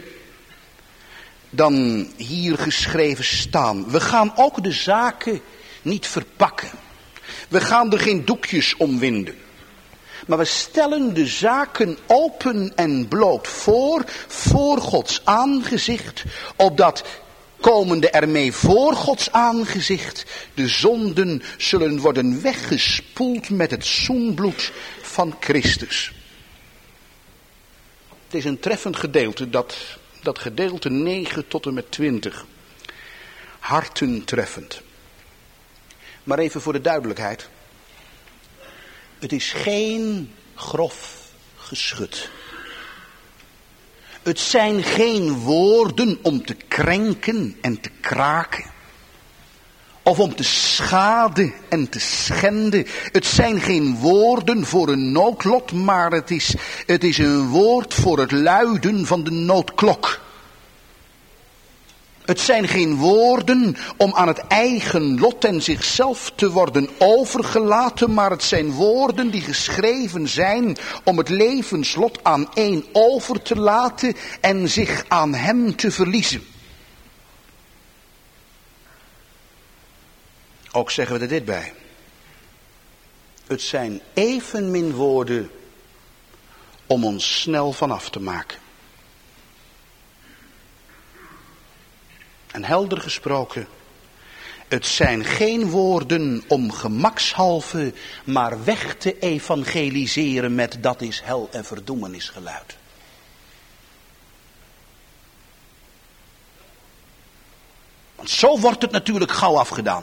dan hier geschreven staan. We gaan ook de zaken niet verpakken. We gaan er geen doekjes om winden. Maar we stellen de zaken open en bloot voor Gods aangezicht, opdat komende ermee voor Gods aangezicht de zonden zullen worden weggespoeld met het zoenbloed van Christus. Het is een treffend gedeelte, dat gedeelte 9 tot en met 20. Hartentreffend. Maar even voor de duidelijkheid. Het is geen grof geschut. Het zijn geen woorden om te krenken en te kraken. Of om te schaden en te schenden. Het zijn geen woorden voor een noodlot, maar het is een woord voor het luiden van de noodklok. Het zijn geen woorden om aan het eigen lot en zichzelf te worden overgelaten, maar het zijn woorden die geschreven zijn om het levenslot aan één over te laten en zich aan hem te verliezen. Ook zeggen we er dit bij. Het zijn evenmin woorden om ons snel vanaf te maken. En helder gesproken, het zijn geen woorden om gemakshalve, maar weg te evangeliseren met dat is hel en verdoemenisgeluid. Want zo wordt het natuurlijk gauw afgedaan.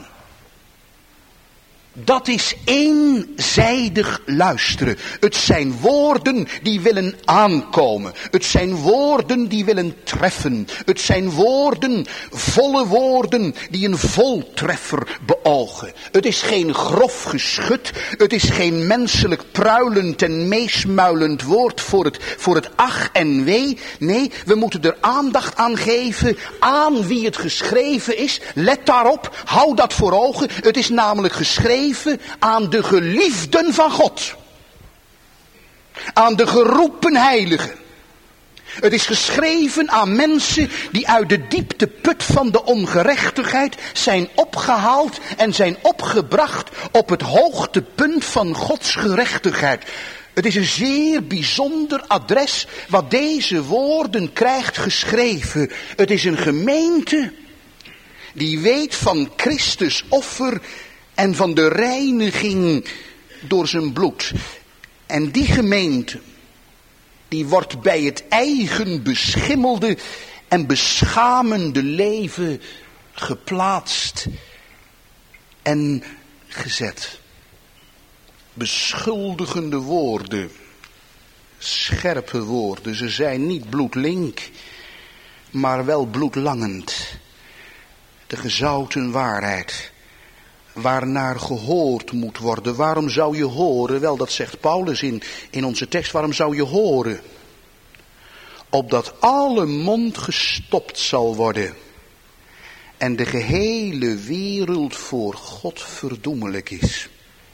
Dat is eenzijdig luisteren. Het zijn woorden die willen aankomen. Het zijn woorden die willen treffen. Het zijn woorden, volle woorden, die een voltreffer beogen. Het is geen grof geschut. Het is geen menselijk pruilend en meesmuilend woord voor het ach en wee. Nee, we moeten er aandacht aan geven aan wie het geschreven is. Let daarop, hou dat voor ogen. Het is namelijk geschreven aan de geliefden van God. Aan de geroepen heiligen. Het is geschreven aan mensen die uit de diepte put van de ongerechtigheid zijn opgehaald en zijn opgebracht op het hoogtepunt van Gods gerechtigheid. Het is een zeer bijzonder adres wat deze woorden krijgt geschreven. Het is een gemeente die weet van Christus offer en van de reiniging door zijn bloed. En die gemeente, die wordt bij het eigen beschimmelde en beschamende leven geplaatst en gezet. Beschuldigende woorden, scherpe woorden, ze zijn niet bloedlink, maar wel bloedlangend. De gezouten waarheid, waarnaar gehoord moet worden. Waarom zou je horen? Wel, dat zegt Paulus in onze tekst. Waarom zou je horen? Opdat alle mond gestopt zal worden en de gehele wereld voor God verdoemelijk is.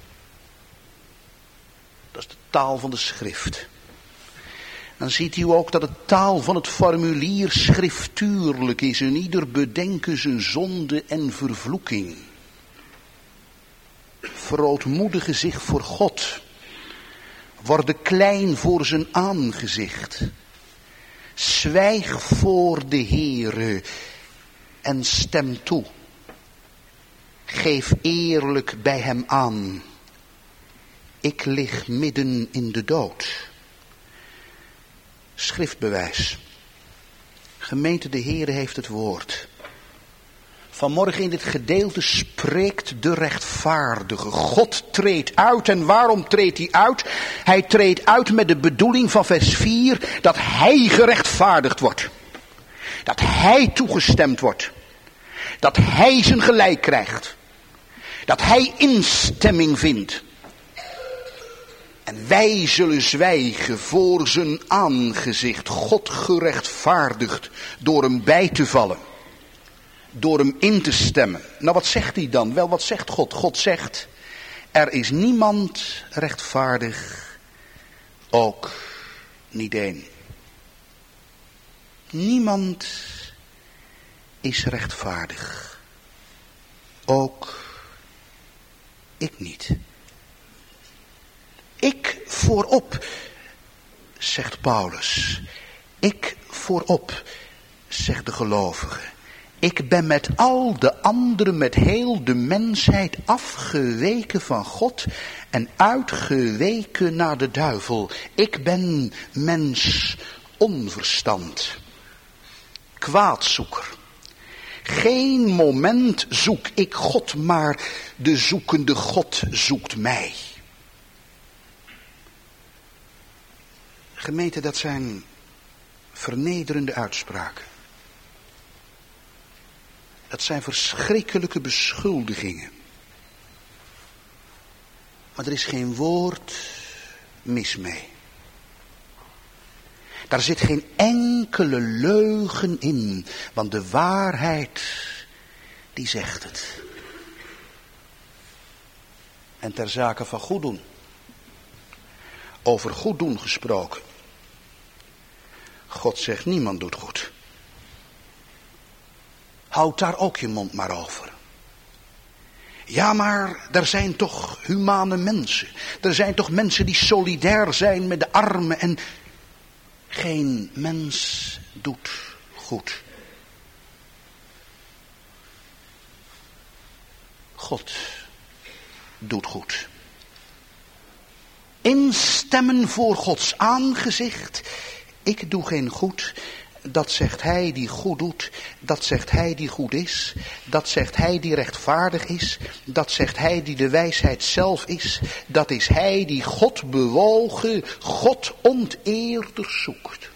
Dat is de taal van de schrift. Dan ziet u ook dat de taal van het formulier schriftuurlijk is. En ieder bedenken zijn zonde en vervloeking. Verootmoedigen zich voor God. Worden klein voor zijn aangezicht. Zwijg voor de Heere en stem toe. Geef eerlijk bij hem aan. Ik lig midden in de dood. Schriftbewijs. Gemeente, de Heere heeft het woord. Vanmorgen in dit gedeelte spreekt de rechtvaardige. God treedt uit. En waarom treedt hij uit? Hij treedt uit met de bedoeling van vers 4 dat hij gerechtvaardigd wordt. Dat hij toegestemd wordt. Dat hij zijn gelijk krijgt. Dat hij instemming vindt. En wij zullen zwijgen voor zijn aangezicht. God gerechtvaardigd door hem bij te vallen. Door hem in te stemmen. Nou, wat zegt hij dan? Wel, wat zegt God? God zegt, er is niemand rechtvaardig, ook niet één. Niemand is rechtvaardig. Ook ik niet. Ik voorop, zegt Paulus. Ik voorop, zegt de gelovige. Ik ben met al de anderen, met heel de mensheid afgeweken van God en uitgeweken naar de duivel. Ik ben mens onverstand. Kwaadzoeker. Geen moment zoek ik God, maar de zoekende God zoekt mij. Gemeente, dat zijn vernederende uitspraken. Dat zijn verschrikkelijke beschuldigingen. Maar er is geen woord mis mee. Daar zit geen enkele leugen in, want de waarheid, die zegt het. En ter zake van goed doen, over goed doen gesproken. God zegt, niemand doet goed. Houd daar ook je mond maar over. Ja, maar er zijn toch humane mensen. Er zijn toch mensen die solidair zijn met de armen en geen mens doet goed. God doet goed. Instemmen voor Gods aangezicht. Ik doe geen goed. Dat zegt hij die goed doet. Dat zegt hij die goed is. Dat zegt hij die rechtvaardig is. Dat zegt hij die de wijsheid zelf is. Dat is hij die God bewogen, God onteerder zoekt.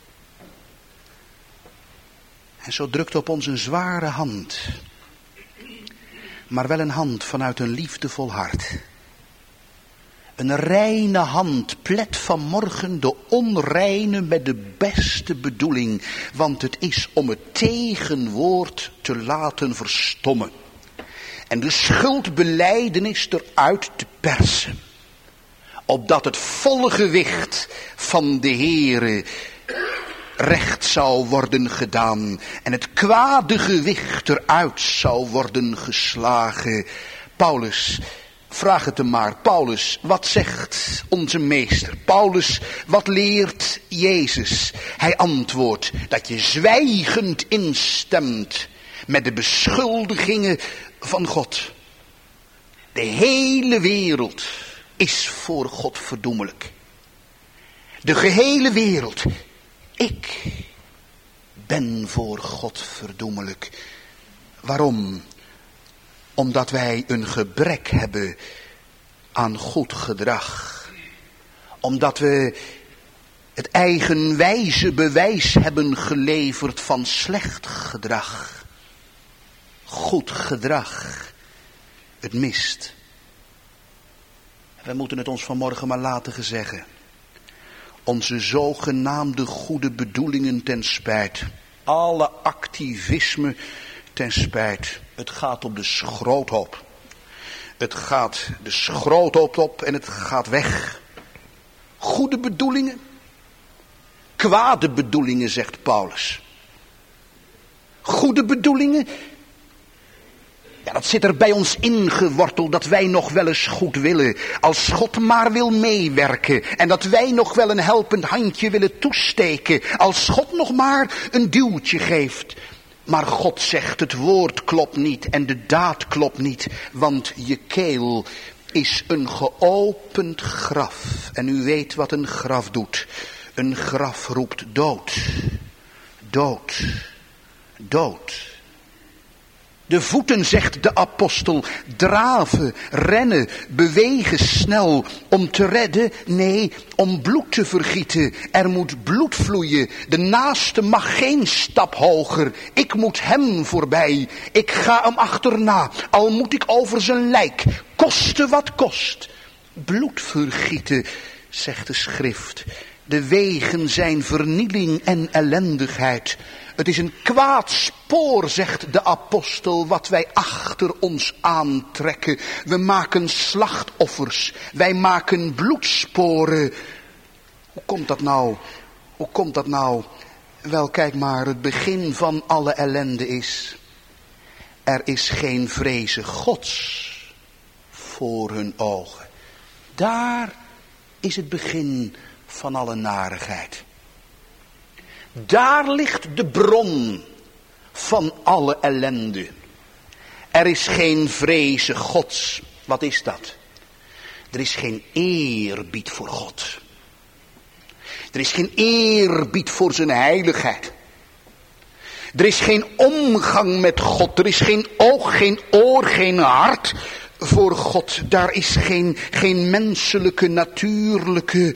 En zo drukt op ons een zware hand. Maar wel een hand vanuit een liefdevol hart. Een reine hand plet vanmorgen de onreine met de beste bedoeling. Want het is om het tegenwoord te laten verstommen. En de schuldbelijdenis eruit te persen. Opdat het volle gewicht van de Heere recht zou worden gedaan. En het kwade gewicht eruit zou worden geslagen. Paulus, vraag het hem maar. Paulus, wat zegt onze meester? Paulus, wat leert Jezus? Hij antwoordt dat je zwijgend instemt met de beschuldigingen van God. De hele wereld is voor God verdoemelijk. De gehele wereld. Ik ben voor God verdoemelijk. Waarom? Omdat wij een gebrek hebben aan goed gedrag. Omdat we het eigenwijze bewijs hebben geleverd van slecht gedrag. Goed gedrag, het mist. We moeten het ons vanmorgen maar laten gezeggen. Onze zogenaamde goede bedoelingen ten spijt. Alle activisme ten spijt. Het gaat op de schroothoop. Het gaat de schroothoop op en het gaat weg. Goede bedoelingen. Kwade bedoelingen, zegt Paulus. Goede bedoelingen. Ja, dat zit er bij ons ingeworteld, dat wij nog wel eens goed willen. Als God maar wil meewerken. En dat wij nog wel een helpend handje willen toesteken. Als God nog maar een duwtje geeft. Maar God zegt, het woord klopt niet en de daad klopt niet. Want je keel is een geopend graf. En u weet wat een graf doet. Een graf roept dood. Dood. Dood. De voeten, zegt de apostel, draven, rennen, bewegen snel. Om te redden? Nee, om bloed te vergieten. Er moet bloed vloeien. De naaste mag geen stap hoger. Ik moet hem voorbij. Ik ga hem achterna. Al moet ik over zijn lijk. Koste wat kost. Bloed vergieten, zegt de schrift. De wegen zijn vernieling en ellendigheid. Het is een kwaad spoor, zegt de apostel, wat wij achter ons aantrekken. We maken slachtoffers. Wij maken bloedsporen. Hoe komt dat nou? Hoe komt dat nou? Wel, kijk maar, het begin van alle ellende is. Er is geen vrezen Gods voor hun ogen. Daar is het begin van alle narigheid. Daar ligt de bron van alle ellende. Er is geen vrezen Gods. Wat is dat? Er is geen eerbied voor God. Er is geen eerbied voor zijn heiligheid. Er is geen omgang met God. Er is geen oog, geen oor, geen hart voor God. Daar is geen menselijke, natuurlijke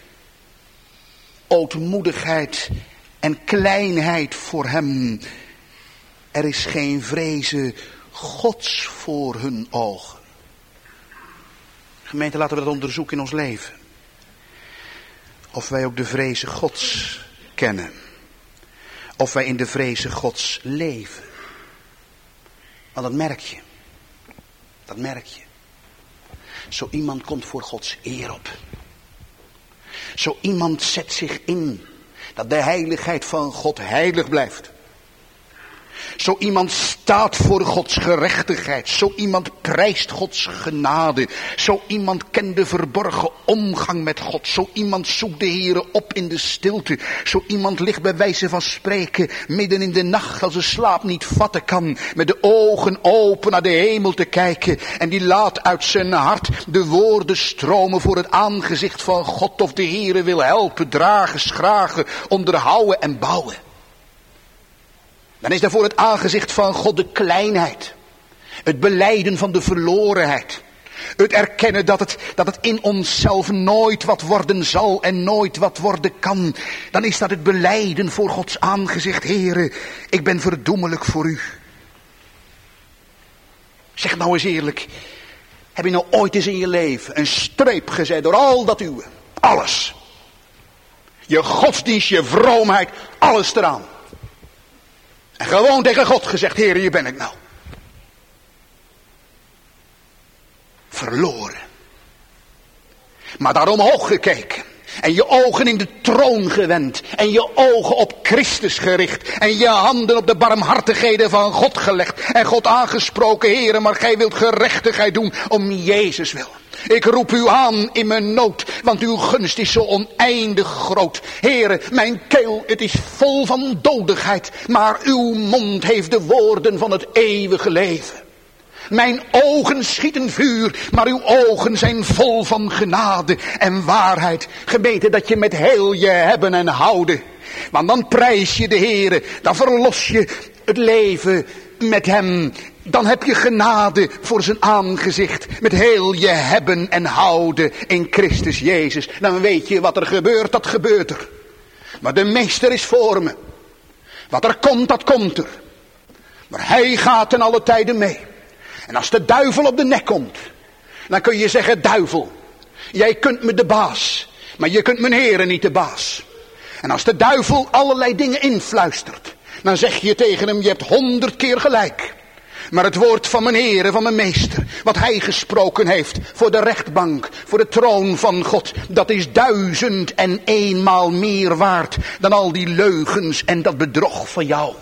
ootmoedigheid en kleinheid voor hem. Er is geen vrezen Gods voor hun ogen. Gemeente, laten we dat onderzoeken in ons leven. Of wij ook de vrezen Gods kennen. Of wij in de vrezen Gods leven. Want dat merk je. Dat merk je. Zo iemand komt voor Gods eer op. Zo iemand zet zich in dat de heiligheid van God heilig blijft. Zo iemand staat voor Gods gerechtigheid. Zo iemand prijst Gods genade. Zo iemand kent de verborgen omgang met God. Zo iemand zoekt de Heere op in de stilte. Zo iemand ligt bij wijze van spreken midden in de nacht als de slaap niet vatten kan. Met de ogen open naar de hemel te kijken. En die laat uit zijn hart de woorden stromen voor het aangezicht van God. Of de Heere wil helpen, dragen, schragen, onderhouden en bouwen. Dan is daar voor het aangezicht van God de kleinheid. Het belijden van de verlorenheid. Het erkennen dat het in onszelf nooit wat worden zal en nooit wat worden kan. Dan is dat het belijden voor Gods aangezicht. Heere, ik ben verdoemelijk voor u. Zeg nou eens eerlijk. Heb je nou ooit eens in je leven een streep gezet door al dat uwe? Alles. Je godsdienst, je vroomheid, alles eraan. En gewoon tegen God gezegd, Heer, hier ben ik nou. Verloren. Maar daar omhoog gekeken. En je ogen in de troon gewend. En je ogen op Christus gericht. En je handen op de barmhartigheden van God gelegd. En God aangesproken, Heer, maar gij wilt gerechtigheid doen om Jezus wil. Ik roep u aan in mijn nood, want uw gunst is zo oneindig groot. Heere, mijn keel, het is vol van dodigheid, maar uw mond heeft de woorden van het eeuwige leven. Mijn ogen schieten vuur, maar uw ogen zijn vol van genade en waarheid. Gemeente, dat je met heel je hebben en houden. Want dan prijs je de Heere, dan verlos je het leven met hem. Dan heb je genade voor zijn aangezicht. Met heel je hebben en houden in Christus Jezus. Dan weet je wat er gebeurt, dat gebeurt er. Maar de meester is voor me. Wat er komt, dat komt er. Maar hij gaat ten alle tijden mee. En als de duivel op de nek komt, dan kun je zeggen, duivel, jij kunt me de baas, maar je kunt mijn Heere niet de baas. En als de duivel allerlei dingen influistert, Dan zeg je tegen hem, je hebt 100 keer gelijk. Maar het woord van mijn Heer, van mijn Meester, wat hij gesproken heeft voor de rechtbank, voor de troon van God, dat is 1001 maal meer waard dan al die leugens en dat bedrog van jou.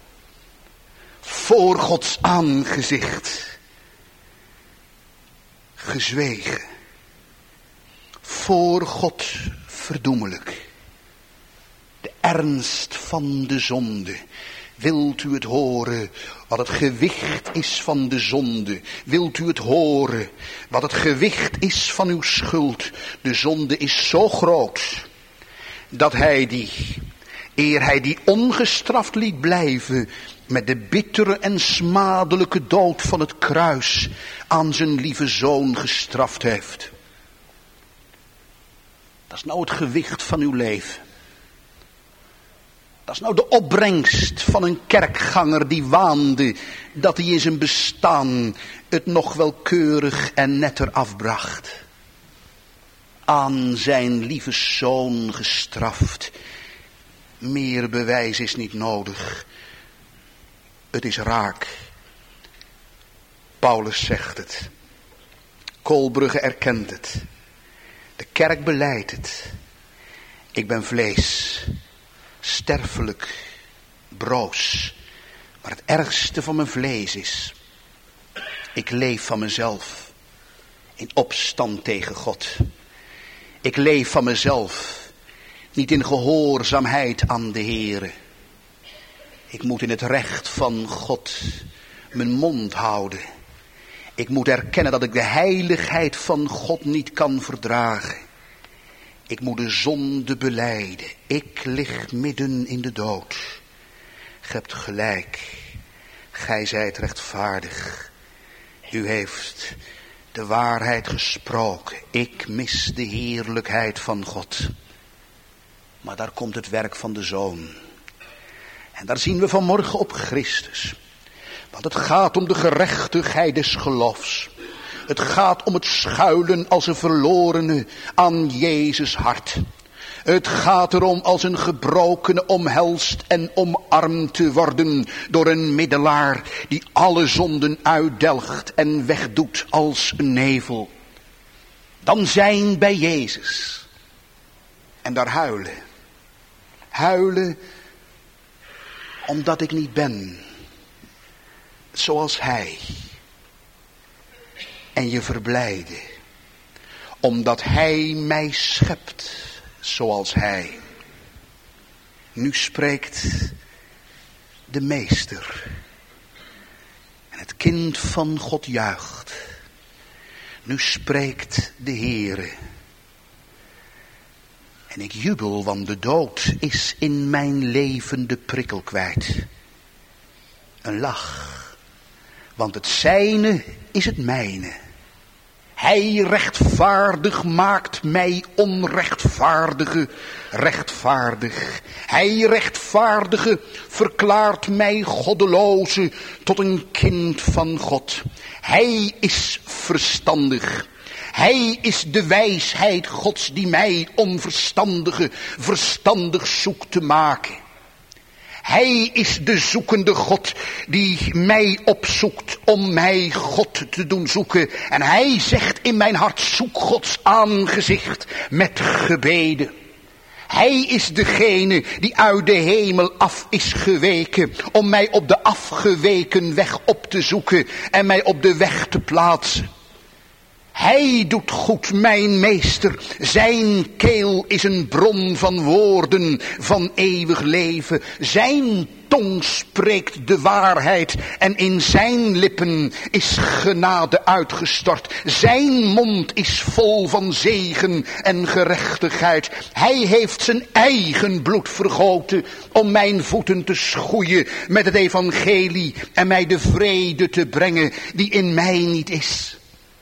Voor Gods aangezicht gezwegen. Voor God verdoemelijk. De ernst van de zonde. Wilt u het horen wat het gewicht is van de zonde? Wilt u het horen wat het gewicht is van uw schuld? De zonde is zo groot dat hij die, eer hij die ongestraft liet blijven, met de bittere en smadelijke dood van het kruis aan zijn lieve zoon gestraft heeft. Dat is nou het gewicht van uw leven. Dat is nou de opbrengst van een kerkganger die waande dat hij in zijn bestaan het nog wel keurig en netter afbracht. Aan zijn lieve zoon gestraft. Meer bewijs is niet nodig. Het is raak. Paulus zegt het. Kolbrugge erkent het. De kerk belijdt het. Ik ben vlees. Sterfelijk, broos. Maar het ergste van mijn vlees is, ik leef van mezelf in opstand tegen God. Ik leef van mezelf niet in gehoorzaamheid aan de Heere. Ik moet in het recht van God mijn mond houden. Ik moet erkennen dat ik de heiligheid van God niet kan verdragen. Ik moet de zonde belijden. Ik lig midden in de dood. Ge hebt gelijk. Gij zijt rechtvaardig. U heeft de waarheid gesproken. Ik mis de heerlijkheid van God. Maar daar komt het werk van de Zoon. En daar zien we vanmorgen op Christus. Want het gaat om de gerechtigheid des geloofs. Het gaat om het schuilen als een verlorene aan Jezus hart. Het gaat erom als een gebrokene omhelst en omarmd te worden door een middelaar die alle zonden uitdelgt en wegdoet als een nevel. Dan zijn bij Jezus. En daar huilen. Huilen omdat ik niet ben zoals hij. En je verblijden, omdat hij mij schept zoals hij. Nu spreekt de Meester. En het kind van God juicht. Nu spreekt de Heere. En ik jubel, want de dood is in mijn leven de prikkel kwijt. Een lach, want het zijne is het mijne. Hij rechtvaardig maakt mij onrechtvaardige rechtvaardig. Hij rechtvaardige verklaart mij goddeloze tot een kind van God. Hij is verstandig. Hij is de wijsheid Gods die mij onverstandige verstandig zoekt te maken. Hij is de zoekende God die mij opzoekt om mij God te doen zoeken. En hij zegt in mijn hart, zoek Gods aangezicht met gebeden. Hij is degene die uit de hemel af is geweken om mij op de afgeweken weg op te zoeken en mij op de weg te plaatsen. Hij doet goed, mijn meester. Zijn keel is een bron van woorden van eeuwig leven. Zijn tong spreekt de waarheid en in zijn lippen is genade uitgestort. Zijn mond is vol van zegen en gerechtigheid. Hij heeft zijn eigen bloed vergoten om mijn voeten te schoeien met het evangelie en mij de vrede te brengen die in mij niet is.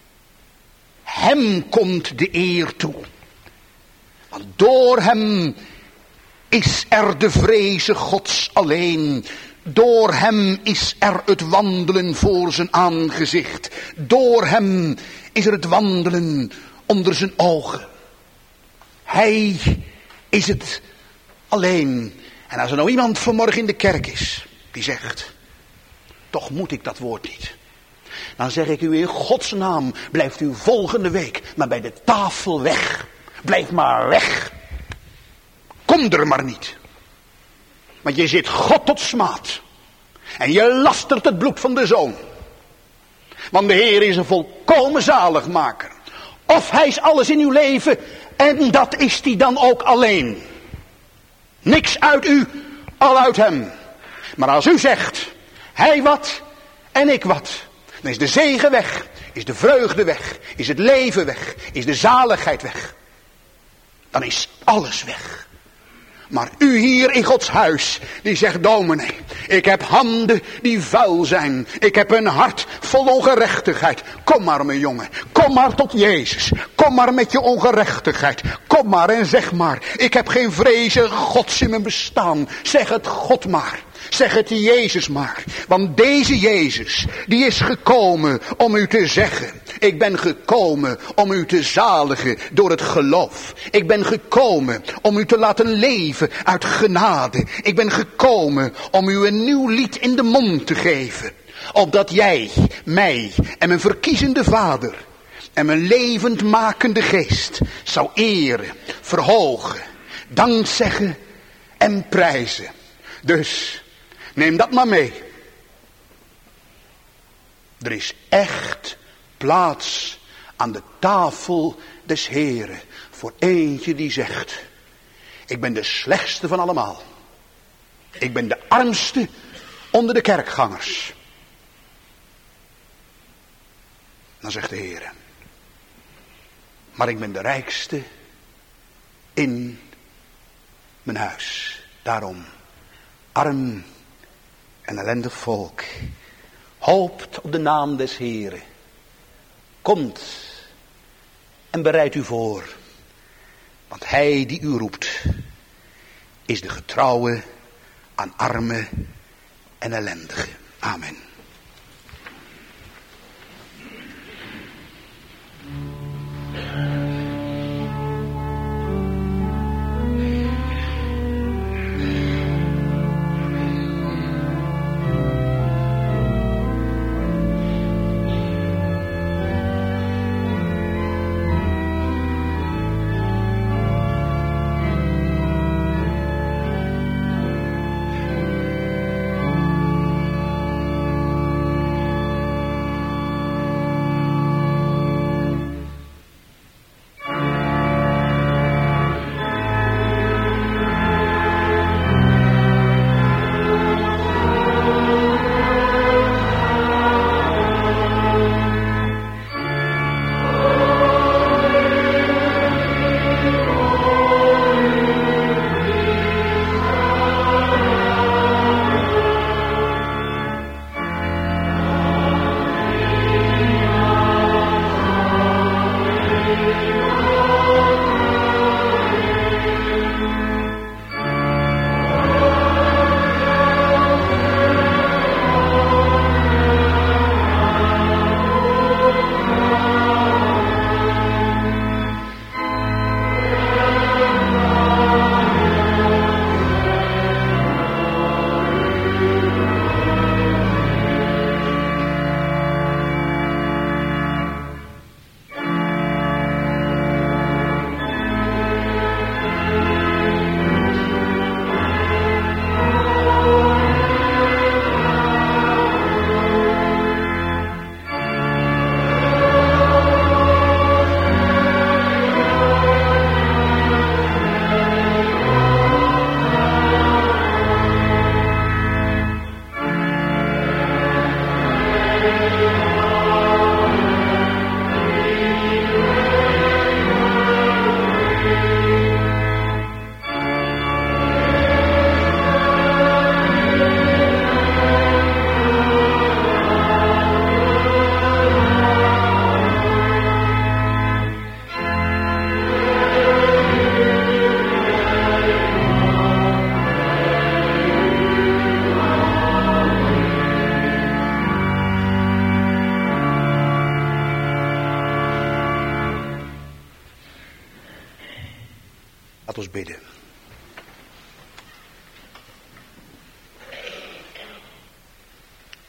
Hem komt de eer toe. Want door hem is er de vreze Gods alleen. Door hem is er het wandelen voor zijn aangezicht. Door hem is er het wandelen onder zijn ogen. Hij is het alleen. En als er nou iemand vanmorgen in de kerk is die zegt, toch moet ik dat woord niet. Dan zeg ik u in Gods naam, blijft u volgende week maar bij de tafel weg. Blijf maar weg. Kom er maar niet. Want je zit God tot smaad. En je lastert het bloed van de Zoon. Want de Heer is een volkomen zaligmaker. Of hij is alles in uw leven en dat is hij dan ook alleen. Niks uit u, al uit hem. Maar als u zegt, hij wat en ik wat, dan is de zegen weg, is de vreugde weg, is het leven weg, is de zaligheid weg. Dan is alles weg. Maar u hier in Gods huis, die zegt, dominee, ik heb handen die vuil zijn. Ik heb een hart vol ongerechtigheid. Kom maar mijn jongen, kom maar tot Jezus. Kom maar met je ongerechtigheid. Kom maar en zeg maar, ik heb geen vrezen Gods in mijn bestaan. Zeg het God maar. Zeg het Jezus maar. Want deze Jezus, die is gekomen om u te zeggen, ik ben gekomen om u te zaligen door het geloof. Ik ben gekomen om u te laten leven uit genade. Ik ben gekomen om u een nieuw lied in de mond te geven. Opdat jij, mij en mijn verkiezende Vader en mijn levendmakende geest zou eren, verhogen, dankzeggen en prijzen. Dus neem dat maar mee. Er is echt plaats aan de tafel des Heren voor eentje die zegt, ik ben de slechtste van allemaal. Ik ben de armste onder de kerkgangers. Dan zegt de Heer, maar ik ben de rijkste in mijn huis. Daarom, arm en ellendig volk, hoopt op de naam des Heren. Komt en bereid u voor. Want hij die u roept, is de getrouwe aan armen en ellendigen. Amen.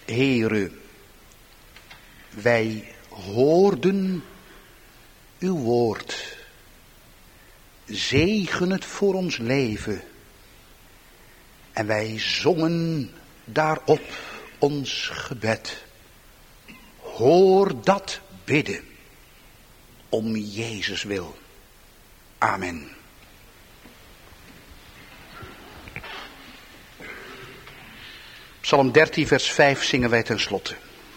Heere, wij hoorden uw woord. Zegen het voor ons leven. En wij zongen daarop ons gebed. Hoor dat bidden. Om Jezus wil. Amen. Psalm 13 vers 5 zingen wij ten slotte.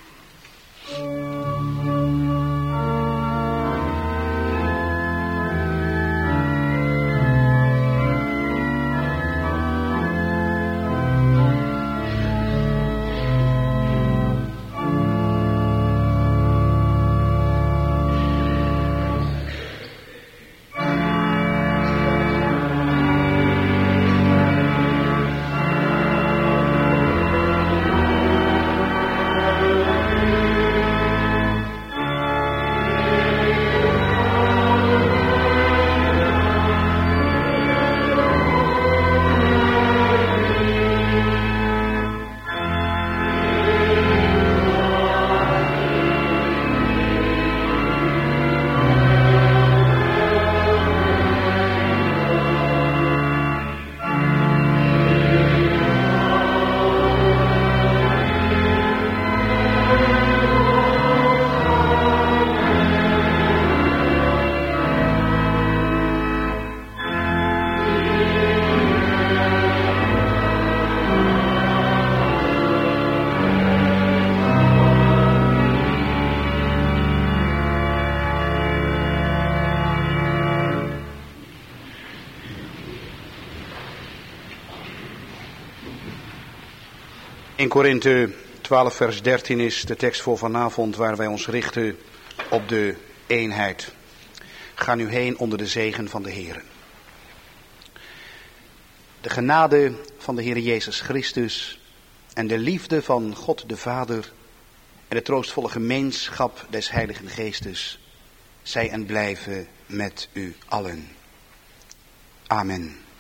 In Korinthe 12 vers 13 is de tekst voor vanavond waar wij ons richten op de eenheid. Ga nu heen onder de zegen van de Heer. De genade van de Heer Jezus Christus en de liefde van God de Vader en de troostvolle gemeenschap des Heiligen Geestes zij en blijven met u allen. Amen.